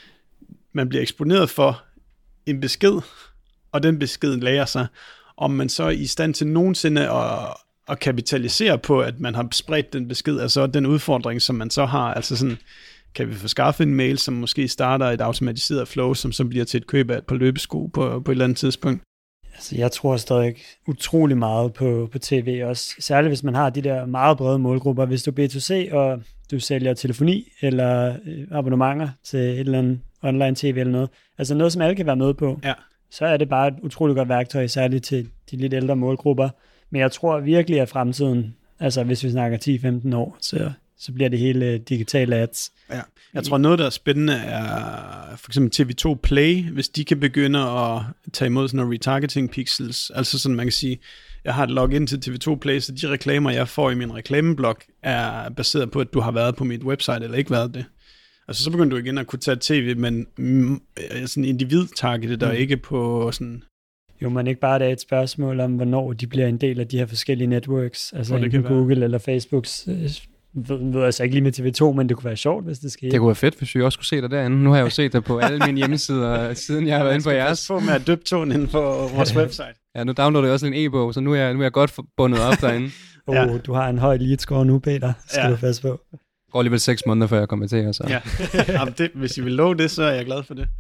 D: man bliver eksponeret for en besked, og den besked lærer sig, om man så er i stand til nogensinde at og kapitalisere på, at man har spredt den besked, altså den udfordring, som man så har, altså sådan, kan vi få skaffet en mail, som måske starter et automatiseret flow, som så bliver til et køb af et par løbesko på, på et eller andet tidspunkt?
C: Altså, jeg tror stadig utrolig meget på, på tv også, særligt hvis man har de der meget brede målgrupper. Hvis du er B to C, og du sælger telefoni, eller abonnementer til et eller andet online tv eller noget, altså noget, som alle kan være med på, ja. så er det bare et utroligt godt værktøj, særligt til de lidt ældre målgrupper. Men jeg tror virkelig, at fremtiden, altså hvis vi snakker ti til femten år, så, så bliver det hele digitale ads.
D: Ja. Jeg tror noget, der er spændende, er for eksempel T V to Play, hvis de kan begynde at tage imod sådan nogle retargeting pixels. Altså sådan, man kan sige, jeg har et login til T V to Play, så de reklamer, jeg får i min reklameblok, er baseret på, at du har været på mit website, eller ikke været det. Altså så begynder du igen at kunne tage tv, men mm, sådan individ-targetet, der mm. ikke på sådan...
C: Jo, men ikke bare det er et spørgsmål om, hvornår de bliver en del af de her forskellige networks, altså
D: oh,
C: enten Google eller Facebooks. Jeg ved altså ikke lige med T V to, men det kunne være sjovt, hvis det skete.
B: Det kunne være fedt, hvis vi også kunne se dig derinde. Nu har jeg jo set dig på alle mine hjemmesider, siden jeg har været inde på jeres.
D: Jeg skal få med at døbe tonen inden på vores website.
B: Ja, nu downloader jeg også en e-bog, så nu er jeg, nu er jeg godt bundet op derinde.
C: Åh, oh, ja. Du har en høj lead score nu, Peter, skal ja. du fast på.
B: Det går alligevel seks måneder, før jeg kommer til jer, så.
D: Ja, Jamen, det, hvis I vil love det, så er jeg glad for det.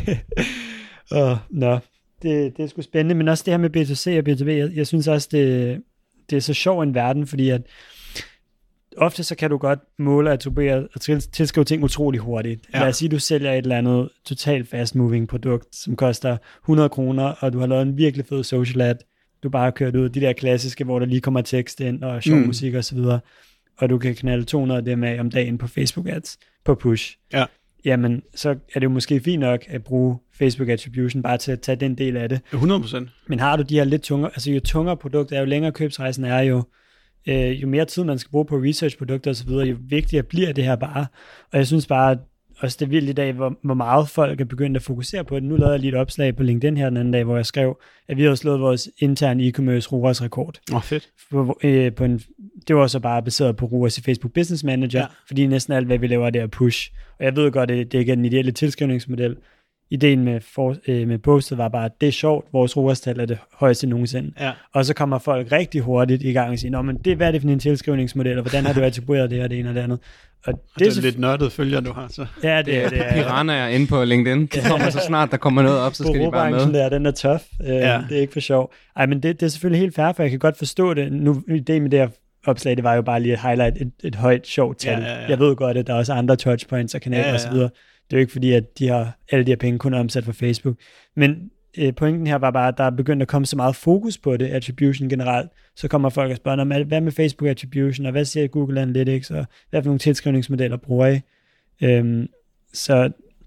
C: Åh, oh, nå. Det, det er sgu spændende, men også det her med B to C og B to B, jeg, jeg synes også, det, det er så sjov en verden, fordi at ofte så kan du godt måle og attribuere og tilskrive ting utrolig hurtigt. Ja. Lad os sige, du sælger et eller andet totalt fast-moving produkt, som koster hundrede kroner, og du har lavet en virkelig fed social ad. Du bare har kørt ud de der klassiske, hvor der lige kommer tekst ind og sjov mm. musik og så videre, og du kan knalde to hundrede af dem af om dagen på Facebook ads, på push. Ja. Jamen, så er det jo måske fint nok at bruge Facebook Attribution bare til at tage den del af det.
D: hundrede procent.
C: Men har du de her lidt tungere, altså jo tungere produkter er, jo længere købsrejsen er, jo, øh, jo mere tid man skal bruge på research-produkter osv., jo vigtigere bliver det her bare. Og jeg synes bare, også det er vildt i dag, hvor, hvor meget folk er begyndt at fokusere på det. Nu lavede jeg lige et opslag på LinkedIn her den anden dag, hvor jeg skrev, at vi havde slået vores interne e-commerce R O A S-rekord.
D: Åh, oh, fedt.
C: På, øh, på en, det var så bare baseret på R O A S i Facebook Business Manager, ja. Fordi næsten alt, hvad vi laver, det er push. Og jeg ved godt, at det ikke er den ideelle tilskrivningsmodel. Ideen med, for, øh, med postet var bare, at det er sjovt, vores R O A S-tal er det højeste nogensinde. Ja. Og så kommer folk rigtig hurtigt i gang og siger, nå, men det, hvad er det for en tilskrivningsmodel, og hvordan har du attribueret det her, det ene og det andet. Og det,
D: og det er så lidt nørdet følger, du har så.
C: Ja, det, det, det er...
B: Piranhaer inde på LinkedIn. Det kommer så snart, der kommer noget op, så skal de bare med.
C: Der, den er tough. Uh, ja. Det er ikke for sjov. Ej, men det, det er selvfølgelig helt fair, for jeg kan godt forstå det. Nu, det med det her opslag, det var jo bare lige at highlight et, et højt sjovt tal. Ja, ja, ja. Jeg ved godt, at der er også andre touchpoints og kanaler ja, ja. osv. Det er jo ikke fordi, at de har, alle de her penge kun er omsat for Facebook. Men øh, pointen her var bare, at der er begyndt at komme så meget fokus på det, attribution generelt. Så kommer folk og spørger, hvad med Facebook attribution, og hvad siger Google Analytics, og hvad for nogle tilskrivningsmodeller bruger I? Øhm, så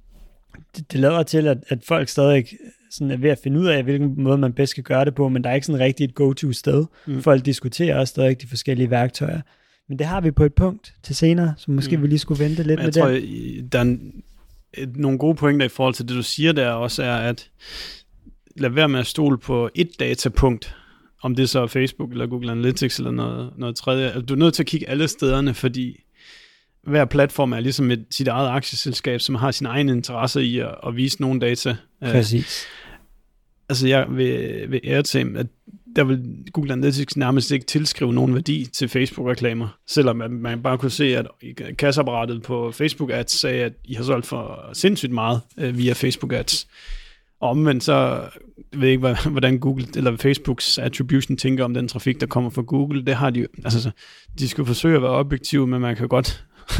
C: det, det lader til, at, at folk stadig sådan er ved at finde ud af, hvilken måde man bedst skal gøre det på, men der er ikke sådan rigtig et go-to sted. Mm. Folk diskuterer også stadig de forskellige værktøjer. Men det har vi på et punkt til senere, så måske mm. vi lige skulle vente lidt
D: jeg
C: med
D: tror,
C: det.
D: Der er en, et, nogle gode pointer i forhold til det, du siger der også, er, at lad være med at stole på et datapunkt, om det så er Facebook eller Google Analytics eller noget, noget tredje. Altså, du er nødt til at kigge alle stederne, fordi hver platform er ligesom et, sit eget aktieselskab, som har sin egen interesse i at, at vise nogle data.
C: Præcis.
D: Uh, altså jeg ved, ved Airtime, at der vil Google Analytics nærmest ikke tilskrive nogen værdi til Facebook-reklamer, selvom at man bare kunne se, at kasseapparatet på Facebook Ads sagde, at I har solgt for sindssygt meget uh, via Facebook Ads. Og omvendt så jeg ved ikke, hvordan Google eller Facebooks attribution tænker om den trafik, der kommer fra Google. Det har de jo, altså de skal forsøge at være objektive, men man kan godt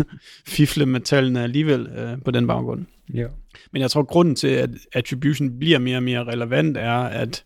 D: fifle med tallene alligevel øh, på den baggrund.
C: Ja.
D: Men jeg tror, grunden til, at attribution bliver mere og mere relevant, er, at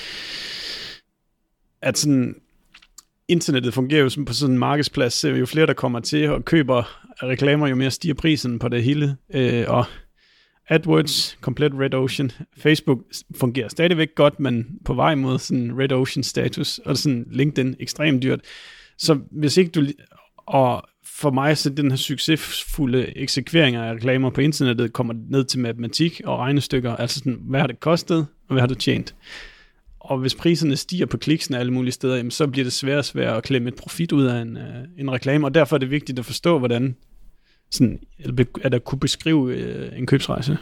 D: at sådan internettet fungerer jo som på sådan en markedsplads, så jo flere der kommer til og køber reklamer, jo mere stiger prisen på det hele. Øh, og AdWords, komplet Red Ocean. Facebook fungerer stadigvæk godt, men på vej mod sådan Red Ocean status, og sådan LinkedIn ekstremt dyrt. Så hvis ikke du... Og for mig så den her succesfulde eksekvering af reklamer på internettet kommer ned til matematik og regnestykker, altså sådan, hvad har det kostet, og hvad har du tjent? Og hvis priserne stiger på kliksene alle mulige steder, jamen, så bliver det svært og svært at klemme et profit ud af en, uh, en reklame, og derfor er det vigtigt at forstå, hvordan sådan, at der kunne beskrive uh, en købsrejse.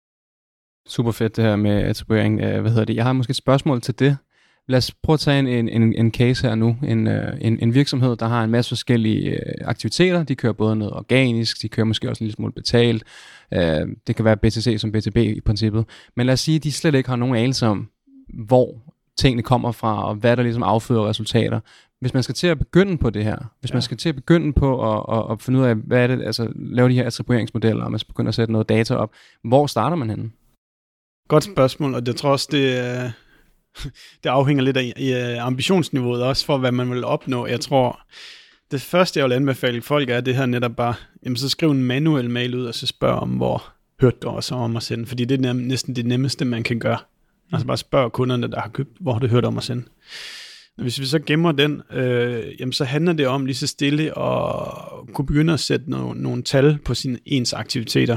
B: Super fedt det her med attribuering. Hvad hedder det? Jeg har måske et spørgsmål til det. Lad os prøve at tage en, en, en case her nu. En, en, en virksomhed, der har en masse forskellige aktiviteter. De kører både noget organisk, de kører måske også en lille smule betalt. Det kan være B to C som B to B i princippet. Men lad os sige, at de slet ikke har nogen anelse om, hvor tingene kommer fra, og hvad der ligesom afføder resultater. Hvis man skal til at begynde på det her, hvis ja. man skal til at begynde på at, at, at finde ud af, hvad er det, altså lave de her attribueringsmodeller, og man skal begynde at sætte noget data op, hvor starter man henne?
D: Godt spørgsmål, og det tror også, det, det afhænger lidt af ambitionsniveauet også, for hvad man vil opnå. Jeg tror, det første, jeg vil anbefale folk, er det her netop bare, jamen så skriv en manuel mail ud, og så spørg om, hvor hørte du også om at sende, fordi det er næsten det nemmeste, man kan gøre. Mm. Altså bare spørg kunderne, der har købt, hvor har du hørt om at sende. Hvis vi så gemmer den, øh, jamen så handler det om lige så stille at kunne begynde at sætte no- nogle tal på sine ens aktiviteter.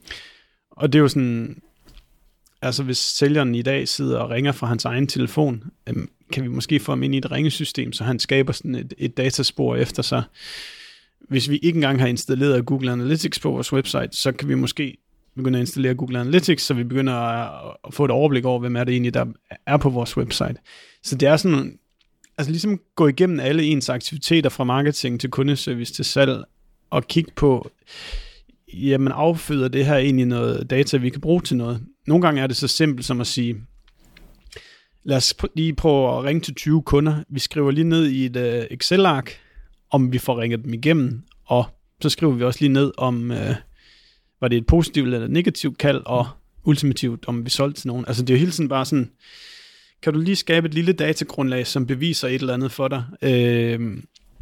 D: Og det er jo sådan, altså hvis sælgeren i dag sidder og ringer fra hans egen telefon, øh, kan vi måske få ham ind i et ringesystem, så han skaber sådan et, et dataspor efter sig. Hvis vi ikke engang har installeret Google Analytics på vores website, så kan vi måske begynde at installere Google Analytics, så vi begynder at få et overblik over, hvem er det egentlig, der er på vores website. Så det er sådan, altså ligesom gå igennem alle ens aktiviteter fra marketing til kundeservice til salg, og kigge på, jamen afføder det her egentlig noget data, vi kan bruge til noget. Nogle gange er det så simpelt som at sige, lad os lige prøve at ringe til tyve kunder. Vi skriver lige ned i et uh, Excel-ark, om vi får ringet dem igennem, og så skriver vi også lige ned om, uh, var det et positivt eller et negativt kald, og ultimativt, om vi solgte til nogen. Altså det er jo hele tiden bare sådan, kan du lige skabe et lille datagrundlag, som beviser et eller andet for dig. Øh,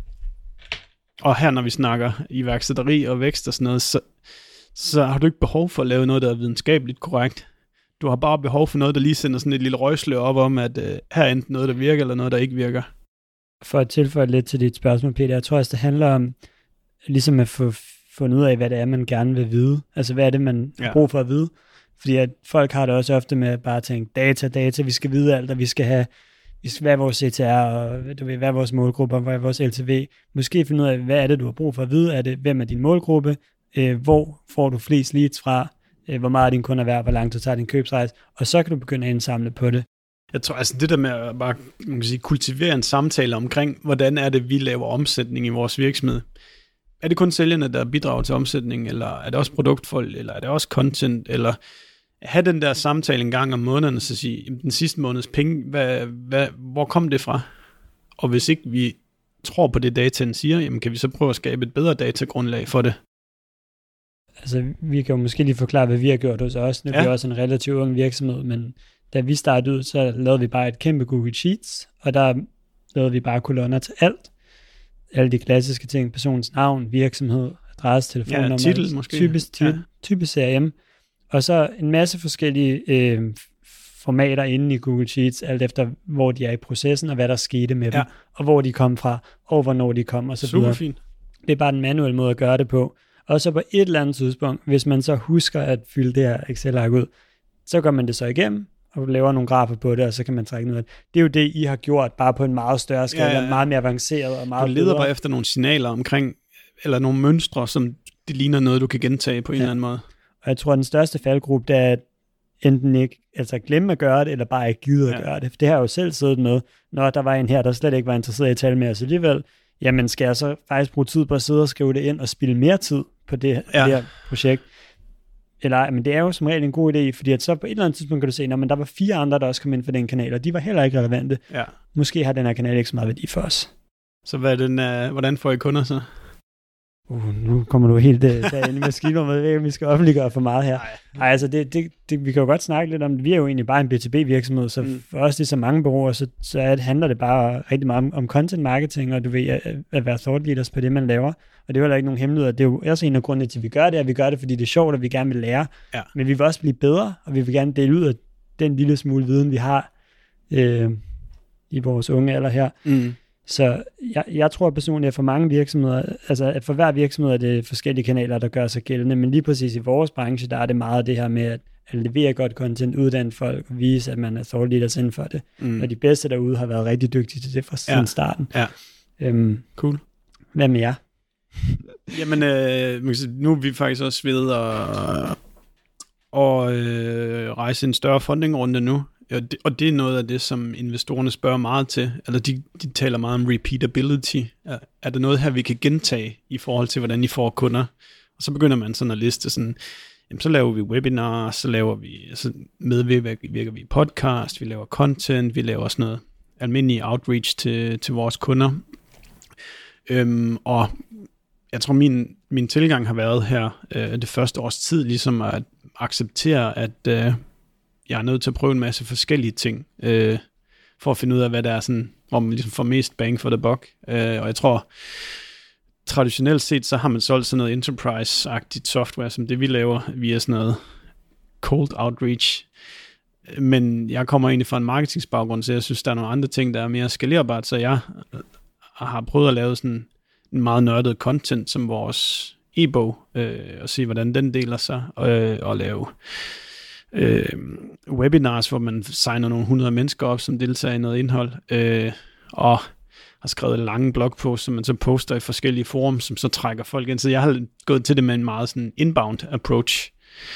D: og her, når vi snakker iværksætteri og vækst og sådan noget, så, så har du ikke behov for at lave noget, der er videnskabeligt korrekt. Du har bare behov for noget, der lige sender sådan et lille røgslør op om, at øh, her er enten noget, der virker, eller noget, der ikke virker.
C: for at tilføje lidt til dit spørgsmål, Peter, jeg tror også, det handler om ligesom at få fundet ud af, hvad det er, man gerne vil vide. Altså, hvad er det, man ja. har brug for at vide? Fordi at folk har det også ofte med at bare tænke, data, data, vi skal vide alt, og vi skal have, vi skal være vores C T R, og du ved, hvad er vores målgruppe, hvad er vores L T V. Måske finde ud af, hvad er det, du har brug for at vide? Er det, hvem er din målgruppe? Øh, hvor får du flest leads fra? Øh, hvor meget er din kunde værd? Hvor langt du tager din købsrejse? Og så kan du begynde at indsamle på det.
D: Jeg tror, altså det der med at bare man kan sige, kultivere en samtale omkring, hvordan er det, vi laver omsætning i vores virksomhed. Er det kun sælgerne, der bidrager til omsætning, eller er det også produktfolk, eller er det også content, eller have den der samtale en gang om måneden, og så sige, den sidste måneds penge, hvad, hvad, hvor kom det fra? Og hvis ikke vi tror på det, dataen siger, jamen kan vi så prøve at skabe et bedre datagrundlag for det?
C: Altså, vi kan jo måske lige forklare, hvad vi har gjort hos os. Nu er vi ja. også en relativt ung virksomhed, men da vi startede ud, så lavede vi bare et kæmpe Google Sheets, og der lavede vi bare kolonner til alt. Alle de klassiske ting, personens navn, virksomhed, adresse, telefonnummer,
D: ja, titel måske.
C: Typisk, ty- ja. typisk C R M. Og så en masse forskellige øh, formater inde i Google Sheets, alt efter hvor de er i processen, og hvad der skete med ja. dem, og hvor de kom fra, og hvornår de kom, og så videre.
D: Super fint.
C: Det er bare den manuelle måde at gøre det på. Og så på et eller andet tidspunkt, hvis man så husker at fylde det her Excel-ark ud, så går man det så igennem, og laver nogle grafer på det, og så kan man trække noget. Det er jo det, I har gjort, bare på en meget større skala, ja, ja, ja. meget mere avanceret og meget
D: Du leder
C: bedre.
D: bare efter nogle signaler omkring, eller nogle mønstre, som det ligner noget, du kan gentage på en ja. eller anden måde.
C: Og jeg tror, at den største faldgruppe, det er at enten ikke altså glemme at gøre det, eller bare ikke gide at ja. gøre det. For det har jeg jo selv siddet med, når der var en her, der slet ikke var interesseret i at tale med os alligevel. Jamen, skal jeg så faktisk bruge tid på at sidde og skrive det ind, og spilde mere tid på det, ja. det her projekt? Eller, men det er jo som regel en god idé, fordi at så på et eller andet tidspunkt kan du se, at der var fire andre, der også kom ind for den kanal, og de var heller ikke relevante.
D: Ja.
C: Måske har den her kanal ikke så meget værdi for os.
D: Så hvad er den, uh, hvordan får I kunder så?
C: Uh, nu kommer du helt uh, derinde med skilrummet, vi skal offentliggøre for meget her. Nej, altså det, det, det, vi kan jo godt snakke lidt om det. Vi er jo egentlig bare en B to B virksomhed, så mm. for os det er så mange bureauer, så, så er, handler det bare rigtig meget om, om content marketing, og du ved, at, at være thought leaders på det, man laver. Og det er jo heller ikke nogen hemmelighed. Det er jo også en af grundene til, at vi gør det, at vi gør det, fordi det er sjovt, og vi gerne vil lære. Ja. Men vi vil også blive bedre, og vi vil gerne dele ud af den lille smule viden, vi har øh, i vores unge alder her. Mm. Så jeg, jeg tror personligt, at for mange virksomheder, altså at for hver virksomhed er det forskellige kanaler, der gør sig gældende, men lige præcis i vores branche, der er det meget det her med at, at levere godt content, uddanne folk og vise, at man er thought leaders inden for det. Mm. Og de bedste derude har været rigtig dygtige til det fra siden ja. starten.
D: Ja.
C: Øhm,
D: cool.
C: Hvad med jer?
D: Jamen, øh, nu er vi faktisk også ved at og, øh, rejse en større fundingrunde nu. Og det, og det er noget af det, som investorerne spørger meget til. Eller de, de taler meget om repeatability. Er, er der noget her, vi kan gentage i forhold til, hvordan I får kunder? Og så begynder man sådan at liste sådan, jamen så laver vi webinar, så laver vi, så medvirker vi i podcast, vi laver content, vi laver sådan noget almindelig outreach til, til vores kunder. Øhm, og jeg tror, min, min tilgang har været her øh, det første års tid, ligesom at acceptere, at øh, jeg er nødt til at prøve en masse forskellige ting, øh, for at finde ud af, hvad der er sådan, hvor man ligesom får mest bang for the buck. Øh, og jeg tror, traditionelt set, så har man solgt sådan noget enterprise-agtigt software, som det vi laver via sådan noget cold outreach. Men jeg kommer egentlig fra en marketingsbaggrund, så jeg synes, der er nogle andre ting, der er mere skalerbart, så jeg har prøvet at lave sådan en meget nørdet content, som vores e-bog, øh, og se, hvordan den deler sig, øh, og lave øh, webinars, hvor man signer nogle hundrede mennesker op, som deltager i noget indhold, øh, og har skrevet lange blogposts, som man så poster i forskellige forum, som så trækker folk ind. Så jeg har gået til det med en meget sådan inbound approach.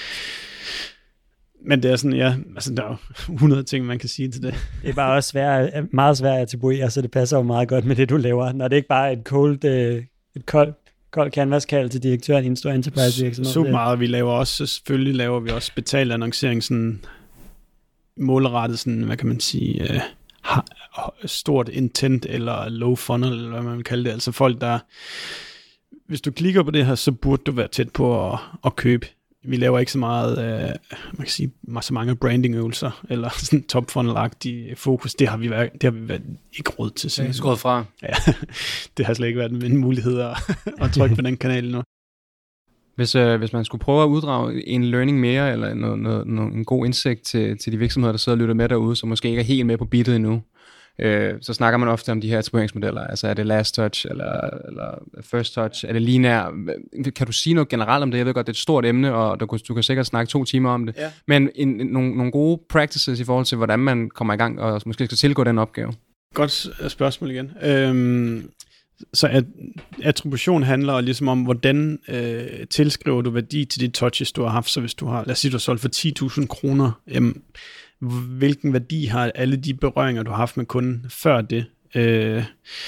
D: Men det er sådan, ja, altså der er jo hundrede ting, man kan sige til det. Det
C: er bare også svært, meget svært at attribuere, så det passer jo meget godt med det, du laver. Når det ikke bare er et cold, et kold, kold canvas-kald til direktøren i en stor enterprise virksomhed.
D: Super meget. Vi laver også, selvfølgelig laver vi også betalt annoncering, sådan målrettet, sådan, hvad kan man sige, øh, stort intent, eller low funnel, eller hvad man vil kalde det. Altså folk, der, hvis du klikker på det her, så burde du være tæt på at, at købe. Vi laver ikke så meget, øh, man kan sige, så mange brandingøvelser, eller sådan top funnel-agtig fokus. Det har vi, været, det har vi været ikke råd til.
B: Det er skåret fra.
D: Ja, det har slet ikke været en mulighed at, at trykke på den kanal nu.
B: Hvis, øh, hvis man skulle prøve at uddrage en learning mere, eller noget, noget, noget, en god indsigt til, til de virksomheder, der sidder og lytter med derude, som måske ikke er helt med på beatet endnu, øh, så snakker man ofte om de her attribueringsmodeller. Altså er det last touch, eller, eller first touch, er det lineær? Kan du sige noget generelt om det? Jeg ved godt, det er et stort emne, og du, du kan sikkert snakke to timer om det. Ja. Men en, en, nogle, nogle gode practices i forhold til, hvordan man kommer i gang, og måske skal tilgå den opgave.
D: Godt spørgsmål igen. Øhm, så at, attribution handler ligesom om, hvordan øh, tilskriver du værdi til de touches, du har haft. Så hvis du har, lad os sige, du har solgt for ti tusind kroner, jamen, hvilken værdi har alle de berøringer, du har haft med kunden før det? Øh,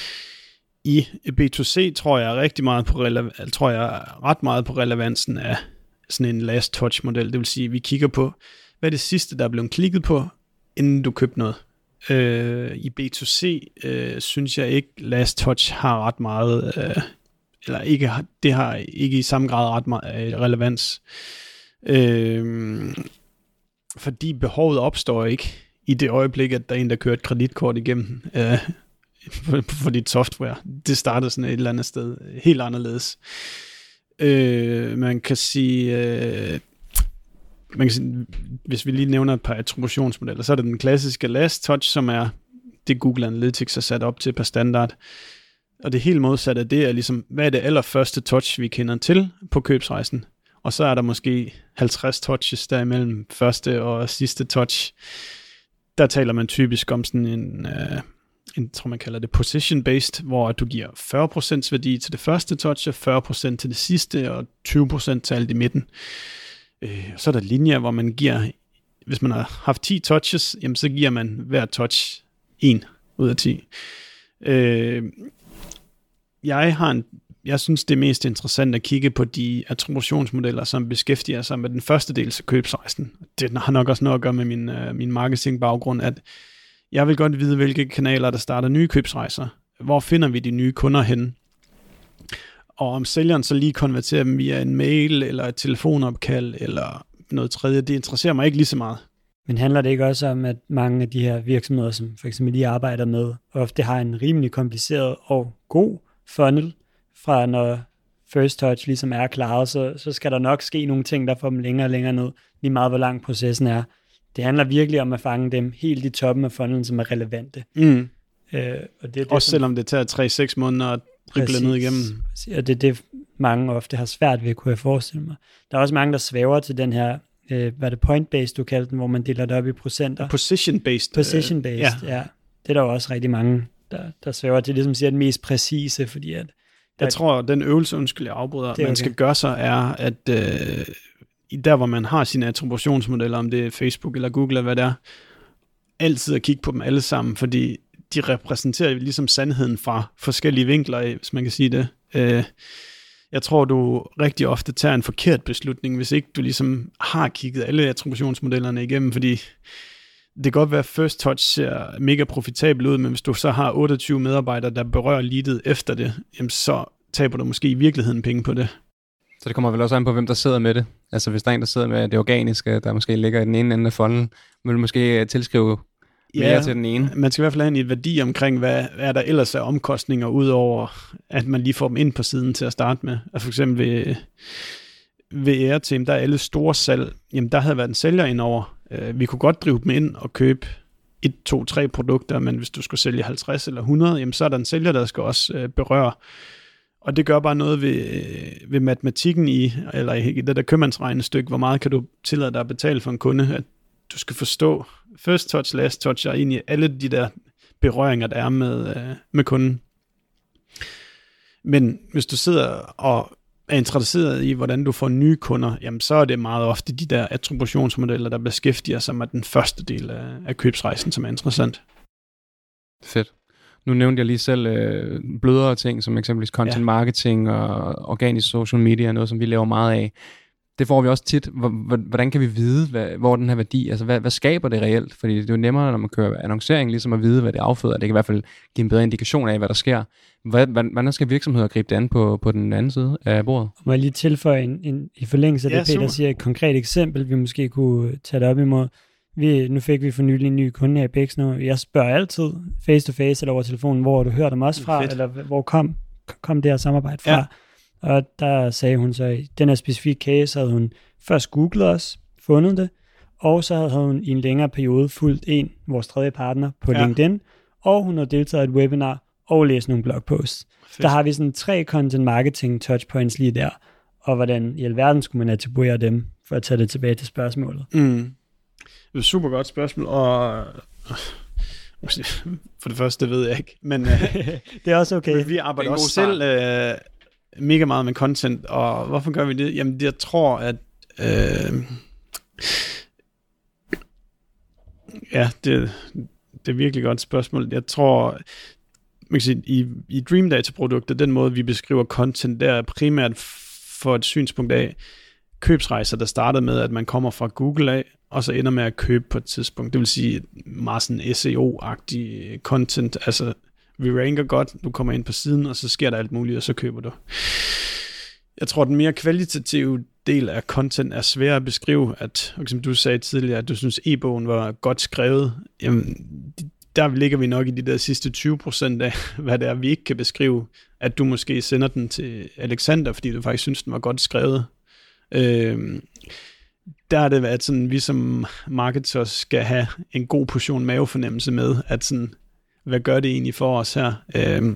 D: I B to C tror jeg rigtig meget på rele- tror jeg ret meget på relevansen af sådan en last touch model. Det vil sige, at vi kigger på, hvad er det sidste, der er blevet klikket på, inden du købte noget. Øh, I B to C øh, synes jeg ikke, last touch har ret meget, øh, eller ikke, det har ikke i samme grad ret meget øh, relevans. Øh, fordi behovet opstår ikke i det øjeblik, at der er en, der kører et kreditkort igennem øh, for, for dit software. Det starter sådan et eller andet sted helt anderledes. Øh, man kan sige... Øh, Man kan sige, hvis vi lige nævner et par attributionsmodeller, så er det den klassiske last touch, som er det Google Analytics er sat op til per standard. Og det helt modsatte af det er ligesom, hvad er det allerførste touch, vi kender til på købsrejsen? Og så er der måske halvtreds touches der imellem første og sidste touch. Der taler man typisk om sådan en, uh, en tror man kalder det position-based, hvor du giver fyrre procent værdi til det første touch, og fyrre procent til det sidste, og tyve procent til alt i midten. Øh, så er der linjer, hvor man giver, hvis man har haft ti touches, jamen så giver man hver touch en ud af ti. Øh, jeg har en, jeg synes det er mest interessant at kigge på de attributionsmodeller, som beskæftiger sig med den første del af købsrejsen. Det har nok også noget at gøre med min, uh, min marketingbaggrund, at jeg vil godt vide, hvilke kanaler, der starter nye købsrejser. Hvor finder vi de nye kunder henne? Og om sælgeren så lige konverterer dem via en mail, eller et telefonopkald, eller noget tredje, det interesserer mig ikke lige så meget.
C: Men handler det ikke også om, at mange af de her virksomheder, som for eksempel lige arbejder med, ofte har en rimelig kompliceret og god funnel, fra når first touch ligesom er klaret, så, så skal der nok ske nogle ting, der får dem længere og længere ned, lige meget hvor lang processen er. Det handler virkelig om at fange dem helt i toppen af funnelen, som er relevante.
D: Mm.
C: Øh, og det er det,
D: også
C: som,
D: selvom det tager tre til seks måneder at drible ned igennem.
C: Og det er det, mange ofte har svært ved, kunne jeg forestille mig. Der er også mange, der svæver til den her, øh, hvad er det, point-based, du kaldte den, hvor man deler det op i procenter.
D: Position-based.
C: Position-based, øh, ja. ja. Det er der også rigtig mange, der, der svæver til, ligesom siger det mest præcise, fordi at... Der,
D: jeg tror, den øvelse, undskyld, jeg afbryder, man okay. skal gøre sig, er, at øh, der, hvor man har sine attributionsmodeller, om det er Facebook eller Google eller hvad det er, altid at kigge på dem alle sammen, fordi de repræsenterer ligesom sandheden fra forskellige vinkler, hvis man kan sige det. Øh, jeg tror, du rigtig ofte tager en forkert beslutning, hvis ikke du ligesom har kigget alle attributionsmodellerne igennem, fordi det kan godt være, at first touch ser mega profitabel ud, men hvis du så har otteogtyve medarbejdere, der berører leadet efter det, jamen så taber du måske i virkeligheden penge på det.
B: Så det kommer vel også an på, hvem der sidder med det. Altså hvis der er en, der sidder med det organiske, der måske ligger i den ene ende af funnelen, vil du måske tilskrive mere ja, til den ene.
D: Man skal i hvert fald have en værdi omkring, hvad er der ellers af omkostninger, udover at man lige får dem ind på siden til at starte med. Altså for eksempel ved, ved Airteam, der er alle store salg, jamen der havde været en sælger indover. Vi kunne godt drive dem ind og købe et, to, tre produkter, men hvis du skulle sælge halvtreds eller hundrede, jamen så er der en sælger, der skal også berøre. Og det gør bare noget ved, ved matematikken i, eller i det der købmandsregnestykke, hvor meget kan du tillade dig at betale for en kunde, at du skal forstå first touch, last touch, og egentlig alle de der berøringer, der er med, med kunden. Men hvis du sidder og er interesseret i, hvordan du får nye kunder, jamen så er det meget ofte de der attributionsmodeller, der beskæftiger sig med den første del af, af købsrejsen, som er interessant.
B: Fedt. Nu nævnte jeg lige selv øh, blødere ting, som eksempelvis content ja. marketing og organisk social media, noget som vi laver meget af. Det får vi også tit. Hvordan kan vi vide, hvad, hvor den her værdi, altså hvad, hvad skaber det reelt? Fordi det er jo nemmere, når man kører annoncering, ligesom at vide, hvad det afføder. Det kan i hvert fald give en bedre indikation af, hvad der sker. Hvordan skal virksomheder gribe det an på, på den anden side af bordet?
C: Må jeg lige tilføje en, en, i forlængelse af ja, det, Peter super. siger, et konkret eksempel, vi måske kunne tage det op imod. Vi, nu fik vi for nylig en ny kunde her i Bix nu. Jeg spørger altid face to face eller over telefonen, hvor du hører dem også fra, Fedt. eller hvor kom, kom det her samarbejde fra. Ja. Og der sagde hun så, i den her specifikke case havde hun først googlet os, fundet det, og så havde hun i en længere periode fulgt en, vores tredje partner, på ja. LinkedIn, og hun har deltaget i et webinar og læst nogle blogposts. Fedt. Der har vi sådan tre content marketing touchpoints lige der, og hvordan i alverden skulle man attribuere dem, for at tage det tilbage til spørgsmålet.
D: Mm. Det er et super godt spørgsmål, og for det første, det ved jeg ikke, men
C: det er også okay.
D: Vi arbejder også selv øh, mega meget med content, og hvorfor gør vi det? Jamen, jeg tror, at øh, ja, det, det er virkelig godt spørgsmål. Jeg tror, man kan sige, i, i Dream Data-produkter, den måde, vi beskriver content, der er primært for et synspunkt af købsrejser, der startede med, at man kommer fra Google af, og så ender med at købe på et tidspunkt. Det vil sige meget sådan S E O-agtig content. Altså, vi ranker godt, du kommer ind på siden, og så sker der alt muligt, og så køber du. Jeg tror, den mere kvalitative del af content er svær at beskrive, at, som du sagde tidligere, at du synes, e-bogen var godt skrevet. Jamen, der ligger vi nok i de der sidste tyve procent af, hvad det er, vi ikke kan beskrive, at du måske sender den til Alexander, fordi du faktisk synes, den var godt skrevet. Øh, der er det, at sådan, vi som marketers skal have en god portion mavefornemmelse med, at sådan, hvad gør det egentlig for os her? Øh,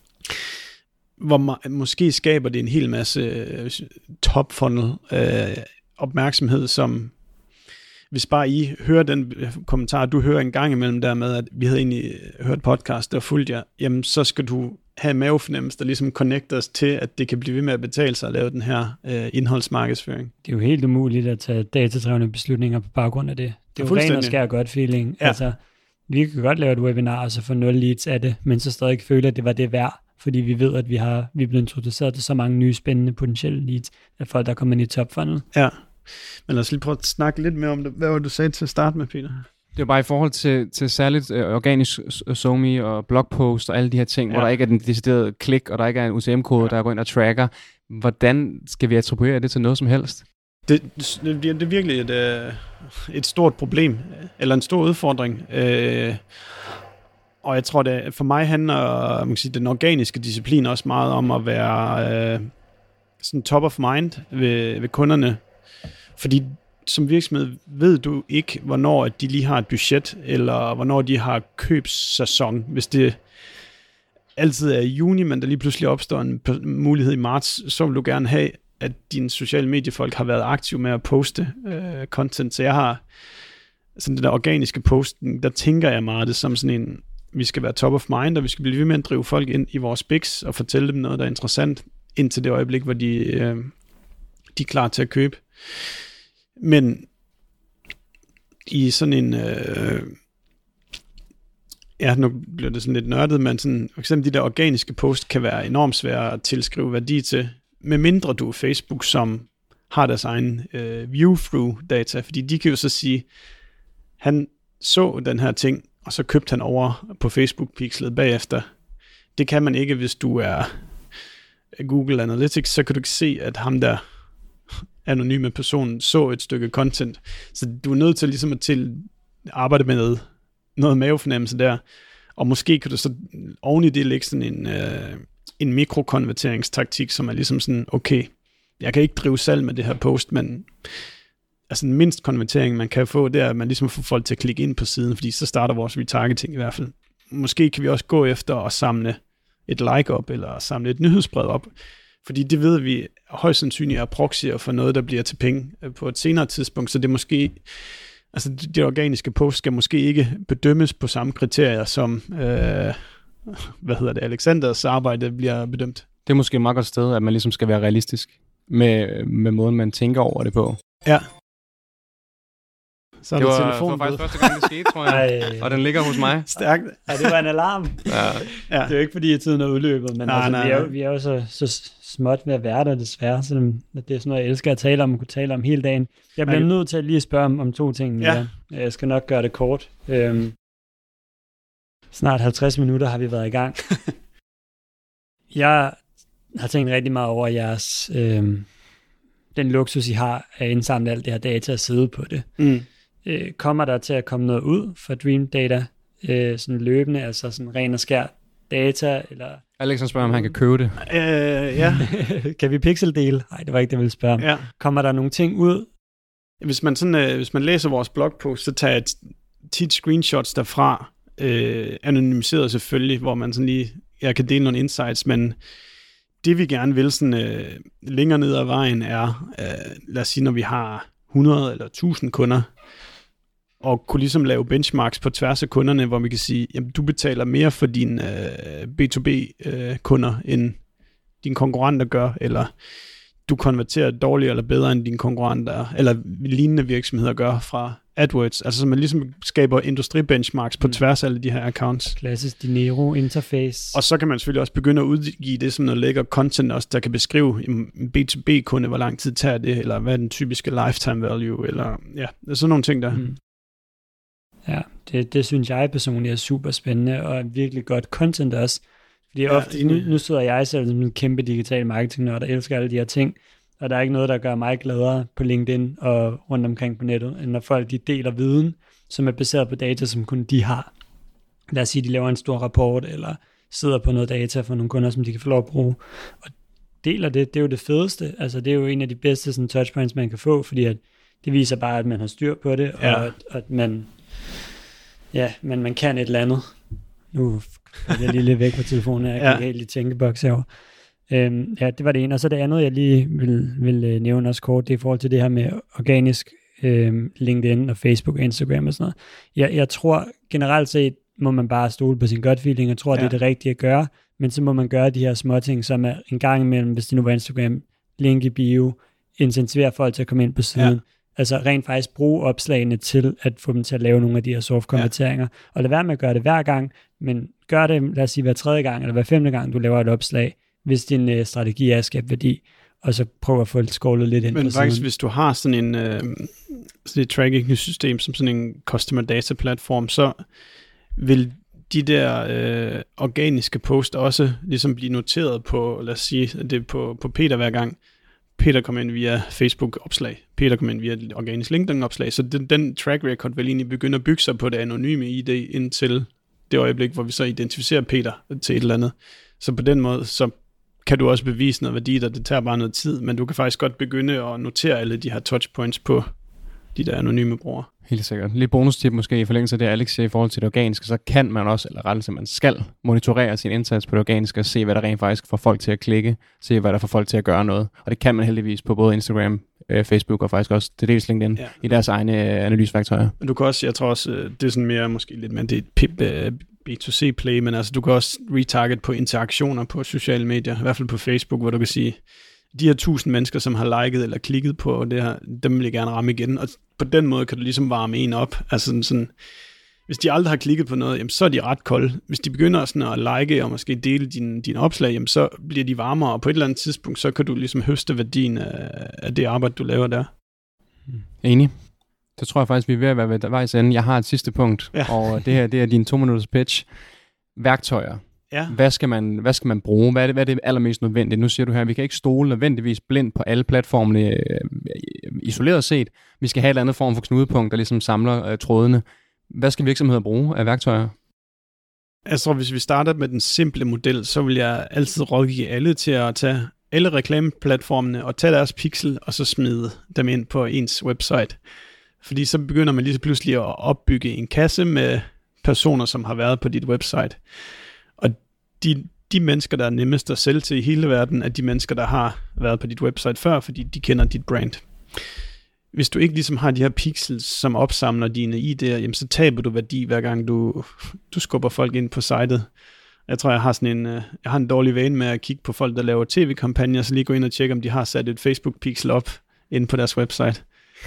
D: hvor ma- måske skaber det en hel masse top funnel øh, opmærksomhed, som hvis bare I hører den kommentar, du hører en gang imellem der med, at vi havde egentlig hørt podcast, der fulgte jer, jamen så skal du have mavefornemmelse, der ligesom connecter os til, at det kan blive ved med at betale sig at lave den her øh, indholdsmarkedsføring.
C: Det er jo helt umuligt at tage datadrevne beslutninger på baggrund af det. Det er jo ren og skær godt feeling. Ja. Altså, vi kan godt lave et webinar og så få nul leads af det, men så stadig føle, at det var det værd, fordi vi ved, at vi har vi er blevet introduceret til så mange nye spændende potentielle leads, af folk, der kommer ind i top funnel.
D: Ja, men lad os lige prøve at snakke lidt mere om det. Hvad var det, du sagde til at starte med, Peter?
B: Det er bare i forhold til, til særligt uh, organisk SoMe og blogpost og alle de her ting, ja. Hvor der ikke er den deciderede klik, og der ikke er en U T M-kode, ja. Der går ind og tracker. Hvordan skal vi attribuere det til noget som helst? Det,
D: det, det er virkelig et, et stort problem, eller en stor udfordring. Øh, og jeg tror, det for mig handler man kan sige, den organiske disciplin også meget om at være øh, sådan top of mind ved, ved kunderne. Fordi som virksomhed ved du ikke, hvornår de lige har et budget, eller hvornår de har købssæson. Hvis det altid er i juni, men der lige pludselig opstår en mulighed i marts, så vil du gerne have, at dine sociale mediefolk har været aktive med at poste øh, content. Så jeg har sådan den der organiske posten, der tænker jeg meget det som sådan en, vi skal være top of mind, og vi skal blive ved med at drive folk ind i vores biks og fortælle dem noget, der er interessant, indtil det øjeblik, hvor de, øh, de er klar til at købe. Men i sådan en, øh, ja, nu bliver det sådan lidt nørdet, men sådan, for eksempel de der organiske post kan være enormt svære at tilskrive værdi til, med mindre du er Facebook, som har deres egen øh, view-through data, fordi de kan jo så sige, han så den her ting, og så købte han over på Facebook-pixelet bagefter. Det kan man ikke, hvis du er Google Analytics, så kan du ikke se, at ham der anonyme person så et stykke content. Så du er nødt til ligesom at til arbejde med noget, noget mavefornemmelse der, og måske kan du så oven i det lægge sådan en, øh, en mikrokonverteringstaktik, som er ligesom sådan, okay, jeg kan ikke drive salg med det her post, men altså den mindst konvertering, man kan få, det er, at man ligesom får folk til at klikke ind på siden, fordi så starter vores retargeting i hvert fald. Måske kan vi også gå efter at samle et like op, eller samle et nyhedsbrev op, fordi det ved vi højst sandsynligt er proxyer for noget, der bliver til penge på et senere tidspunkt, så det måske, altså det organiske post skal måske ikke bedømmes på samme kriterier, som, øh, hvad hedder det, Alexanders arbejde bliver bedømt.
B: Det er måske et meget godt sted, at man ligesom skal være realistisk med, med måden, man tænker over det på.
D: Ja.
B: Så det var, telefonen det var faktisk første gang, det skete, tror jeg. Ej. Og den ligger hos mig.
C: Stærkt. Ja, det var en alarm. Ja. Ja. Det er jo ikke, fordi tiden er udløbet, men nej, altså, nej, vi, er jo, vi er jo så, så småt ved at være der, desværre. Selvom det er sådan noget, jeg elsker at tale om, og kunne tale om hele dagen. Jeg bliver nødt til at lige spørge om, om to ting. Ja. Jeg skal nok gøre det kort. Øhm, snart halvtreds minutter har vi været i gang. Jeg har tænkt rigtig meget over jeres... Øhm, den luksus, I har at indsamle alt det her data og sidde på det. Mm. Øh, kommer der til at komme noget ud for Dream Data, øh, sådan løbende, altså sådan ren og skær data, eller...
B: Alex han spørger, om han kan købe det.
D: Øh, ja.
C: Kan vi pixeldele? Nej, det var ikke det, jeg ville spørge om. Ja. Kommer der nogle ting ud?
D: Hvis man, sådan, øh, hvis man læser vores blogpost, så tager jeg tit screenshots derfra, øh, anonymiseret selvfølgelig, hvor man sådan lige, jeg kan dele nogle insights, men det vi gerne vil sådan øh, længere ned ad vejen er, øh, lad os sige, når vi har hundrede eller tusind kunder, og kunne ligesom lave benchmarks på tværs af kunderne, hvor vi kan sige, jamen du betaler mere for dine øh, B to B øh, kunder, end dine konkurrenter gør, eller du konverterer dårligere eller bedre end dine konkurrenter, eller lignende virksomheder gør fra AdWords. Altså så man ligesom skaber industribenchmarks på tværs af alle de her accounts.
C: Klassisk Dinero interface.
D: Og så kan man selvfølgelig også begynde at udgive det som noget lækker content også, der kan beskrive en B to B-kunde, hvor lang tid tager det, eller hvad er den typiske lifetime value, eller ja, sådan nogle ting der. Mm.
C: Ja, det, det synes jeg personligt er super spændende, og virkelig godt content også. Fordi ja, ofte, nu, nu sidder jeg selv som en kæmpe digital marketingnørd, der elsker alle de her ting, og der er ikke noget, der gør mig gladere på LinkedIn og rundt omkring på nettet, end når folk de deler viden, som er baseret på data, som kun de har. Lad os sige, de laver en stor rapport, eller sidder på noget data for nogle kunder, som de kan få lov at bruge, og deler det, det er jo det fedeste. Altså det er jo en af de bedste sådan, touchpoints, man kan få, fordi at det viser bare, at man har styr på det, ja. og at, at man, ja, men man kan et eller andet. Nu er jeg lige lidt væk på telefonen, jeg kan ja. ikke helt i tænkeboks herovre. Øhm, ja, det var det ene. Og så det andet, jeg lige vil, vil nævne også kort, det er i forhold til det her med organisk øhm, LinkedIn og Facebook og Instagram og sådan noget. Jeg, jeg tror generelt set, må man bare stole på sin gut feeling, og tror, ja. det er det rigtige at gøre, men så må man gøre de her små ting, som er en gang imellem, hvis det nu var Instagram, link i bio, intensivere folk til at komme ind på siden. Ja. Altså rent faktisk bruge opslagene til at få dem til at lave nogle af de her soft-konverteringer. Ja. Og lad være med at gøre det hver gang, men gør det, lad os sige, hver tredje gang, eller hver femte gang, du laver et opslag, hvis din øh, strategi er at skabe værdi, og så prøve at få skålet lidt ind
D: men
C: på siden.
D: Men faktisk, hvis du har sådan en øh, sådan et tracking-system, som sådan en customer data platform, så vil de der øh, organiske post også ligesom blive noteret på, lad os sige, det er på, på Peter hver gang. Peter kom ind via Facebook-opslag. Peter kom ind via et organisk LinkedIn-opslag. Så den, den track record vil egentlig begynde at bygge sig på det anonyme I D indtil det øjeblik, hvor vi så identificerer Peter til et eller andet. Så på den måde, så kan du også bevise noget værdi, der det tager bare noget tid, men du kan faktisk godt begynde at notere alle de her touchpoints på de der anonyme brugere.
B: Helt sikkert. Lidt bonustip måske i forlængelse af det, Alex siger i forhold til det organiske, så kan man også, eller rettere man skal, monitorere sin indsats på det organiske og se, hvad der rent faktisk får folk til at klikke, se, hvad der får folk til at gøre noget. Og det kan man heldigvis på både Instagram, øh, Facebook og faktisk også til dels LinkedIn ja. i deres egne øh, analyseværktøjer.
D: Men du kan også, jeg tror også, det er sådan mere måske lidt, men det er et B to C play, men altså du kan også retarget på interaktioner på sociale medier, i hvert fald på Facebook, hvor du kan sige, de her tusind mennesker, som har liket eller klikket på det her, dem vil jeg gerne ramme igen. Og på den måde kan du ligesom varme en op. Altså sådan, sådan hvis de aldrig har klikket på noget, jamen, så er de ret kolde. Hvis de begynder sådan at like og måske dele dine din opslag, jamen, så bliver de varmere, og på et eller andet tidspunkt, så kan du ligesom høste værdien af, af det arbejde, du laver der.
B: Enig. Så tror jeg faktisk, vi er ved at være ved vejs ende. Jeg har et sidste punkt, ja. og det her det er din to minutters pitch. Værktøjer. Ja. Hvad skal man, hvad skal man bruge? Hvad er, det, hvad er det allermest nødvendigt? Nu siger du her, at vi kan ikke stole nødvendigvis blind på alle platformene øh, isoleret set. Vi skal have et eller andet form for knudepunkt, der ligesom samler øh, trådene. Hvad skal virksomheder bruge af værktøjer?
D: Jeg tror, hvis vi starter med den simple model, så vil jeg altid rådgive alle til at tage alle reklameplatformene og tage deres pixel, og så smide dem ind på ens website. Fordi så begynder man lige så pludselig at opbygge en kasse med personer, som har været på dit website. Og de, de mennesker, der er nemmest at sælge til i hele verden, er de mennesker, der har været på dit website før, fordi de kender dit brand. Hvis du ikke ligesom har de her pixels, som opsamler dine I D'er, jamen så taber du værdi, hver gang du, du skubber folk ind på sitet. Jeg tror, jeg har sådan en, jeg har en dårlig vane med at kigge på folk, der laver tv-kampagner, så lige gå ind og tjekke, om de har sat et Facebook-pixel op inde på deres website.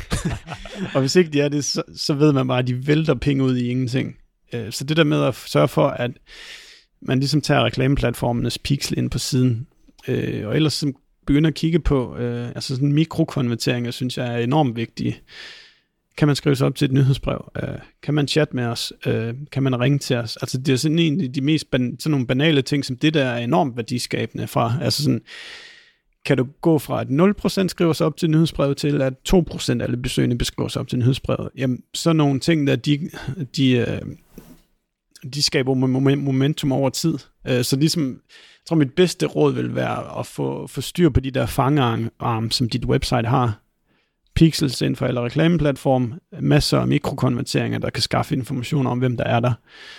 D: Og hvis ikke de er det, så, så ved man bare, at de vælter penge ud i ingenting. Så det der med at sørge for, at man ligesom tager reklameplatformenes pixel ind på siden, og ellers så begynder at kigge på, altså sådan mikrokonverteringer, synes jeg er enormt vigtige. Kan man skrive sig op til et nyhedsbrev? Kan man chatte med os? Kan man ringe til os? Altså det er sådan en af de mest ban- sådan nogle banale ting, som det der er enormt værdiskabende fra. Altså sådan, kan du gå fra at nul procent skriver sig op til nyhedsbrevet til at to procent af alle besøgende beskriver sig op til nyhedsbrevet? Jamen, så nogle ting, der de, de, de skaber momentum over tid. Så ligesom, jeg tror, mit bedste råd vil være at få, få styr på de der fangearm, som dit website har. Pixels inden for alle reklameplatform, masser af mikrokonverteringer, der kan skaffe information om, hvem der er der.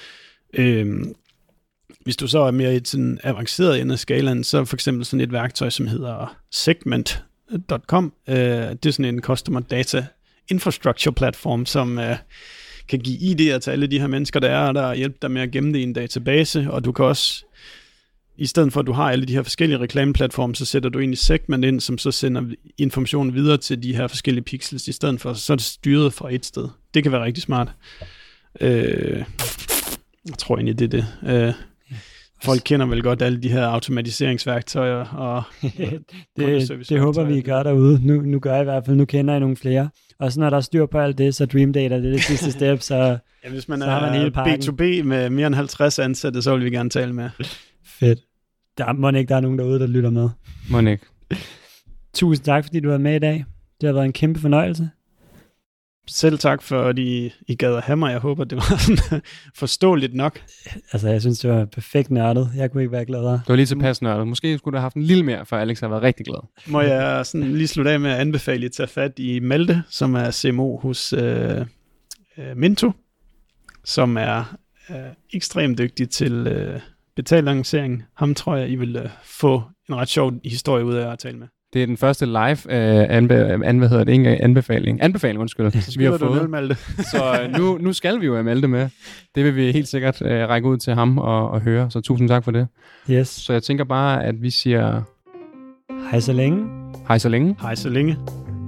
D: Øhm, hvis du så er mere i et sådan avanceret ende af skalaen, så for eksempel sådan et værktøj, som hedder segment punktum com. Øh, det er sådan en customer data infrastructure platform, som øh, kan give I D'er til alle de her mennesker, der er der, og hjælpe dig med at gemme det i en database, og du kan også, i stedet for at du har alle de her forskellige reklameplatforme, så sætter du egentlig segment ind, som så sender information videre til de her forskellige pixels, i stedet for, så er det styret fra et sted. Det kan være rigtig smart. Øh, jeg tror egentlig, det er det. Øh, folk kender vel godt alle de her automatiseringsværktøjer og
C: det, det håber vi gør derude. Nu, nu gør jeg i hvert fald, nu kender jeg nogle flere. Og så når der er styr på alt det, så Dream Data, det er det sidste step, så,
D: ja, hvis man
C: så
D: er
C: har man hele pakken.
D: B to B med mere end halvtreds ansatte, så vil vi gerne tale med.
C: Fedt. Der må ikke, der er nogen derude, der lytter med.
B: Må ikke.
C: Tusind tak, fordi du var med i dag. Det har været en kæmpe fornøjelse.
D: Selv tak for, at I, I gad at have mig. Jeg håber, det var sådan forståeligt nok.
C: Altså, jeg synes, det var perfekt nørdet. Jeg kunne ikke være gladere.
B: Det var lige tilpas nørdet. Måske skulle du have haft en lille mere, for Alex har været rigtig glad.
D: Må jeg sådan lige slutte af med at anbefale jer at tage fat i Malte, som er C M O hos øh, øh, Minto, som er øh, ekstremt dygtig til øh, betalancering. Ham tror jeg, I vil øh, få en ret sjov historie ud af at tale med.
B: Det er den første live øh, anbe- an, hvad hedder det, ikke anbefaling. Anbefaling, undskyld, vi har fået.
D: Malte.
B: Så øh, nu, nu skal vi jo have Malte med. Det vil vi helt sikkert øh, række ud til ham og, og høre. Så tusind tak for det.
C: Yes.
B: Så jeg tænker bare, at vi siger...
C: Hej så længe.
B: Hej så længe.
D: Hej så længe.